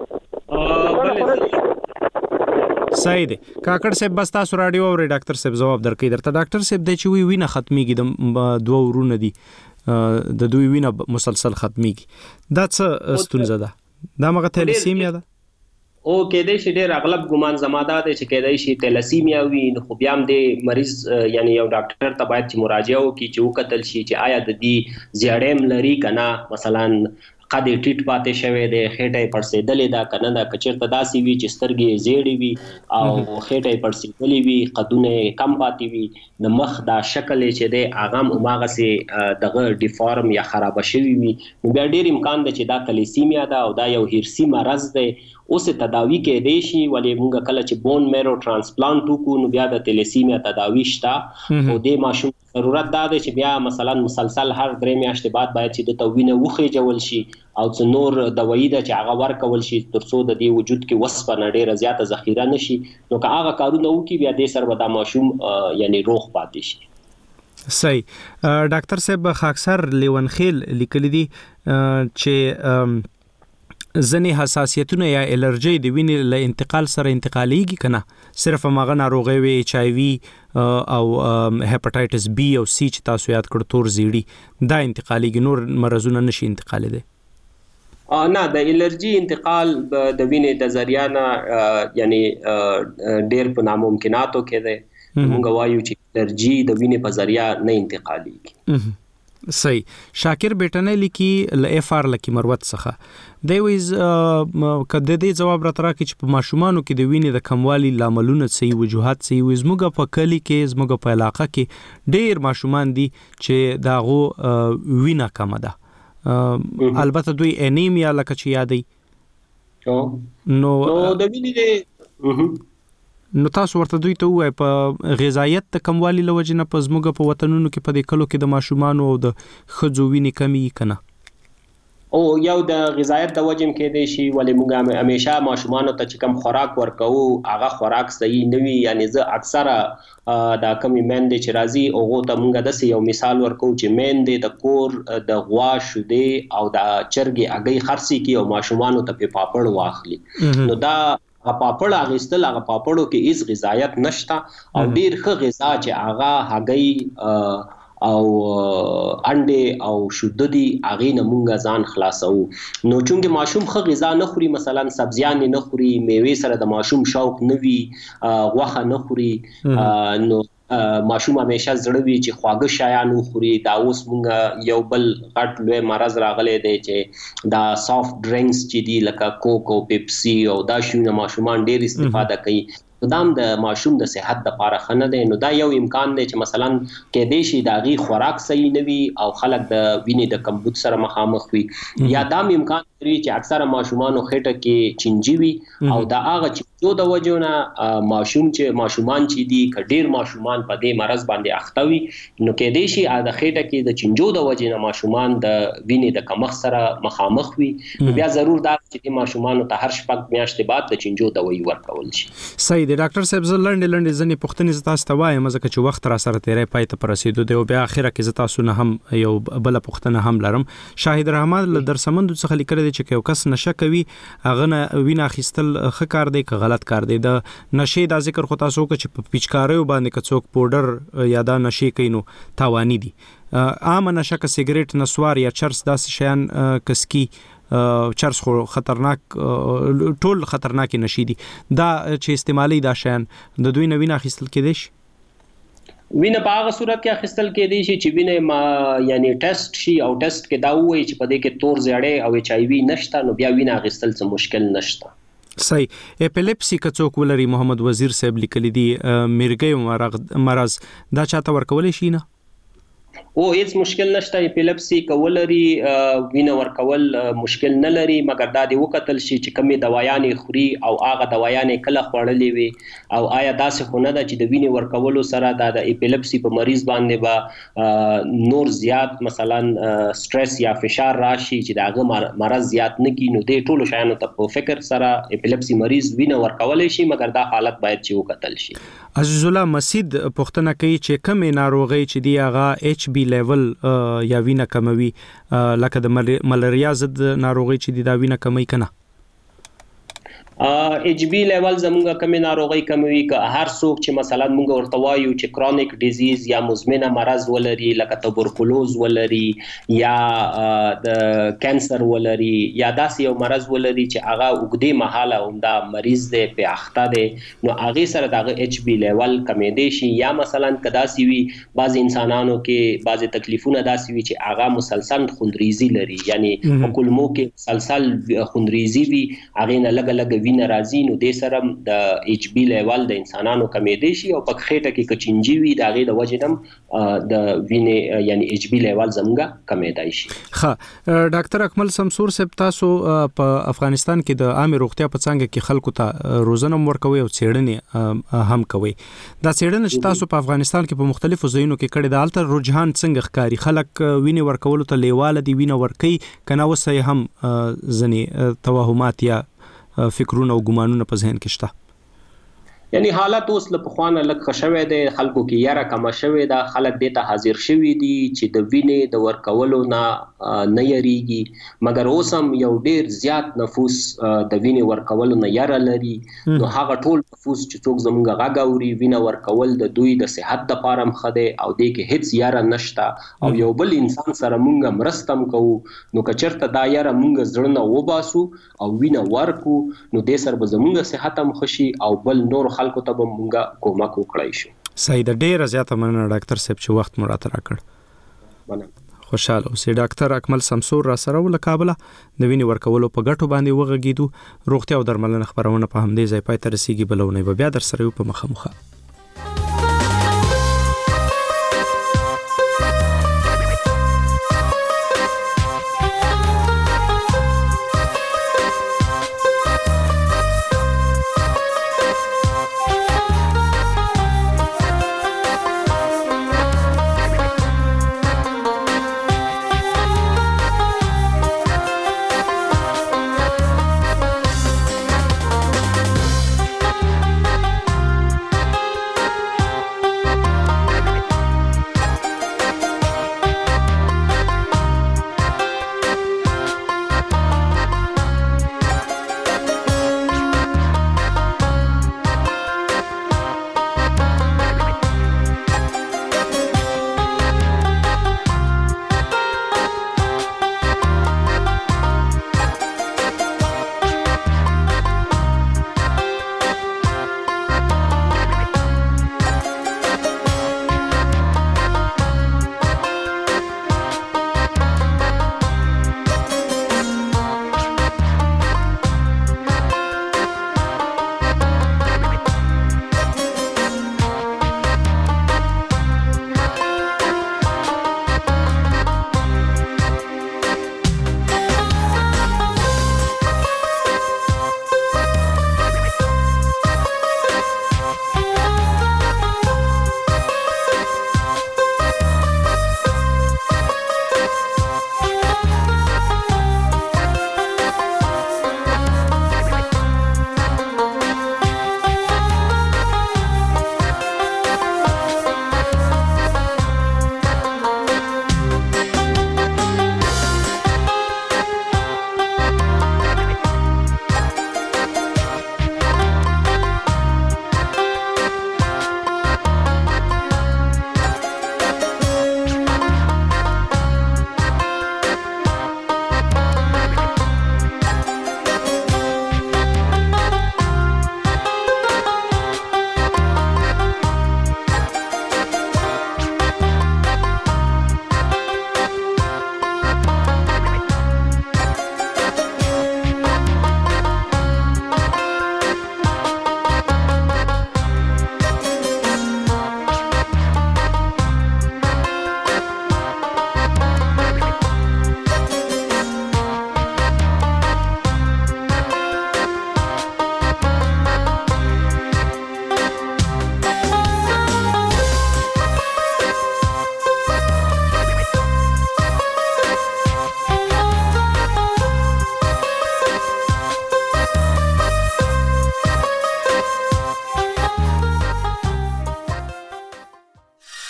صحیح دی کاکړ صاحب بس تاسو رادیو او ډاکټر صاحب جواب درکې درته ډاکټر صاحب د چوي وینه ختميږي د دوه ورونه دي د دوی وینه مسلسل ختميږي دا څه ستونزه ده دا مغه تلسیمیا ده او کېدې شي ډېر اغلب ګمان زماده ده چې کېدې شي تلسیمیا وي نو خو بیا هم د مریض یعنی یو ډاکټر ته باید چې مراجعه وکړي چې وکتل شي چې آیا د دې زیړم لري کنه مثلا قد ټیټ پاتې شوی دی خېټه پړسېدلې ده کنه دا کچرته داسي وي چې سترګې زیړې وي او خېټه پړسېدلې وي قدونه کم پاتې وي د مخ دا شکل چې دی اغم اوماغه سي دغه ډیفارم یا خراب شوی وي نو بیا ډېر امکان ده چې دا تلسیمیا ده او دا یو هرسي مرض دی اوس تداوی کې دی شي ولې موږ کله چې بون میرو ترانسپلانت وکړو نو بیا د تلسیمیا تداوی شته او د ماشوم ضرورت دا دی چې بیا مثلا مسلسل هر درې میاشتې بعد باید چې د توینه وخې جوړ شي او څو نور دوايي ده چې هغه ورکول شي ترڅو د دې وجود کې وسپنه ډېره زیاته ذخیره نشي نو که هغه کارونه وکړي بیا د سر ودا ماشوم یعنی روغ پاتې شي صحیح ډاکټر صاحب خاکسر لیونخیل لیکلی دي چې ځنې حساسیتونه یا الرجی د وینې له انتقال سره انتقالیږي کنه صرف هغه ناروغي وي ایچ آی وی او هپاتایټس بی او سی چې تاسو یاد کړو تور زیړی دا انتقالیږي نور مرزونه نشي انتقال دي نه د الرجی انتقال د وینې د ذریعہ نه یعنی ډېر په ناممکناتو کې ده موږ وایو چې الرجی د وینې په ذریعہ نه انتقالیږي صحیح شاکر بیٹنه لیکي ل اف ار لکی مروت څخه دی ویز کده دې جواب را ترا کې چې په ماشومانو کې د وینې د کموالي لاملونه صحیح وجوهات صحیح ویز موږ په کلی کې زموږ په علاقه کې ډېر ماشومان دي چې داغو وینه کم ده البته دوی انیمیا لکه چې یادې نو د وینې نو تاسو ورته دوی ته وای په غذایت ته کموالی لوجنه په زموږ په وطنونو کې په دې کلو کې د ماشومانو او د خځو وینې کمی کنه او یو د غذایت د وجم کې دی شي ولې موږ همیشه ماشومانو ته چې کم خوراک ورکو هغه خوراک صحیح نه وي یعنی زه اکثره دا کمی مېندې چې راځي او ته موږ د یو مثال ورکو چې مېندې د کور د غوا شوده او د چرګي اگې خرسي کې او ماشومانو ته په پاپړ واخلي نو دا پاپړ اغستل هغه پاپړو کې هیڅ غذایت نشته او ډیر ښه غذا چې هغه هګۍ او انډه او شوددي هغه نه مونږه ځان خلاصو نو چونګه ماشوم ښه غذا نه خوري مثلا سبزیان نه خوري میوه سره د ماشوم شوق نه وي غوښه نه خوري نو ماشوم همیشه زړه وی چې خواږه شایان خوري دا اوس مونږ یو بل غټ لوی مرز راغلی دی چې دا سافت ډرینکس چې دی لکه کوک او پیپسي او دا شونه ماشومان ډیر استفاده کوي دام د ماشوم د صحت لپاره خنه دی نو دا یو امکان دی چې مثلا کې دی شي داغي خوراک صحیح نه وي او خلک د وینې د کمبود سره مخامخ وي یا دام امکان لري چې اکثره ماشومان خېټه کې چنجي وي او دا هغه چې د وجونه ماشوم چې ماشومان چې دي کډیر ماشومان په دې مرز باندې اختوي نو کې دی شي د خېټه کې د چنجو د وجنه ماشومان د وینې د کمښت سره مخامخ وي بیا ضرور دا چې ماشومان ته هر شپږ میاشتې بعد د چنجو دوايي ورکول شي صحیح د ډاکټر صاحب زلند لند ځنې پښتنې زتا استوای مزه چې وخت را سره تیرې پای ته پرسیدو دی او بیا اخره کې زتا سونه هم یو بل پښتنه هم لرم شاهد رحمان له درسمند څخه لیکل دي چې یو کس نشه کوي هغه نه وینا خستل ښه کار دی که غلط کار دی د نشې د ذکر خو تاسو کې چې پیچکاري باندې کڅوک پودر یا دا نشې کینو تاوانی دي عام نشه ک سیګریټ نسوار یا چرس داس شیان کسکی چرس خو خطرناک ټول خطرناک نشي دي دا چې استعمالي دا شیان د دوی نوینه خستل کې دي وینه په هغه صورت کې اخیستل کېدی شي چې وینه ما یعنی ټیسټ شي او ټیسټ کې دا وایي چې په دې کې تور زیړې او ایچ آی وی نشته، نو بیا وینه اخیستل څه مشکل نشته. صحیح. اپیلیپسي کڅوک ولري محمد وزیر صاحب لیکلی دی مرګي مرض دا چاته ورکول شي نه؟ او هیڅ مشکل نشته. اپیلیپسي کولري وینه ورکول مشکل نه لري، مګر دا دی وکتل شي چې کومې دوايانې خوري او هغه دوايانې کله خوړلې وي او آیا داسې خو نه ده چې د وینې ورکولو سره دا د اپیلیپسي په مریض باندې به نور زیات مثلا سټرس یا فشار راشي چې داغه مرض زیات نه کی، نو دې ټولو شیانو ته په فکر سره اپیلیپسي مریض وینه ورکولای شي، مګر دا حالت باید چې وکتل شي. عزیز الله مسید پوښتنه کوي چې کومې ناروغي چې دی هغه ایچ بی لیول یا وینه کموي، لکه د ملاریا ضد ناروغي چې دی دا وینه کموي کنه؟ ایچ بی لیول زمونږه کمی ناروغي کموي که هر څوک چې مثلا مونږ ورته وایو چې کرونیک ډیزیز یا مزمنه مرض ولري لکه توبرکلوز ولري یا د کانسر ولري یا داسې یو مرض ولري چې هغه اوږدې مهاله همدا مریض دی په اخته دی، نو هغه سره دغه ایچ بی لیول کمیدي شي. یا مثلا کداسي وي بعض انسانانو کې بعض تکلیفونه داسي وي چې هغه مسلسل خوندریزي لري، یعنی په کولمو کې مسلسل خوندریزي وي، هغه نه لګ لګ وینه راځي، نو د سره د ایچ بی لیول د انسانانو کمیدي شي او په خېټه کې کچنجي وي د هغه د وجه نم د وینې یعنی ایچ بی لیول زموږه کمیدای شي. ښه ډاکټر اکمل سمسور صاحب، تاسو په افغانستان کې د عامه روغتیا په څنګه کې خلکو ته روزنه ورکوي او څېړنې هم کوي. دا څېړنه چې تاسو په افغانستان کې په مختلفو ځایونو کې کړې ده، هلته رجحان څنګه ښکاري؟ خلک وینې ورکولو ته لیواله دي وینه ورکوي کنه اوس یې هم ځنې توهمات یا فکرونه او ګمانونه په ذهن کې شته؟ یعنی حالت اوس له پخوانه لږ ښه شوی دی، خلکو کې یاره کمه شوې ده، خلک دې ته حاضر شوي دي چې د وینې د ورکولو نه نه یریږي، مګر اوس هم یو ډیر زیات نفوس د وینې ورکولو نه یاره لري. نو هغه ټول نفوس چې څوک زموږ غږ اوري وینه ورکول د دوی د صحت دپاره هم ښه دی او دې کې هیڅ یاره نشته او یو بل انسان سره مونږ مرسته هم کوو، نو که چېرته دا یاره مونږ زړه نه وباسو او وینه ورکو، نو دې سره به زموږ صحت هم ښه شي او بل نور خلکو ته به مونږه کومک وکړای شو. صحیح ده، ډیره زیاته مننه ډاکټر صاحب چې وخت مو راته راکړ. مننه. خوشاله اوسئ. ډاکټر اکمل سمسور را سره ول کابل د وینې ورکولو په ګټو باندې وغږیدو. روغتیا او درملنه خبرونه په همدې ځای پای ته رسیدي، بلونه به بیا در سره یو په مخه مخه.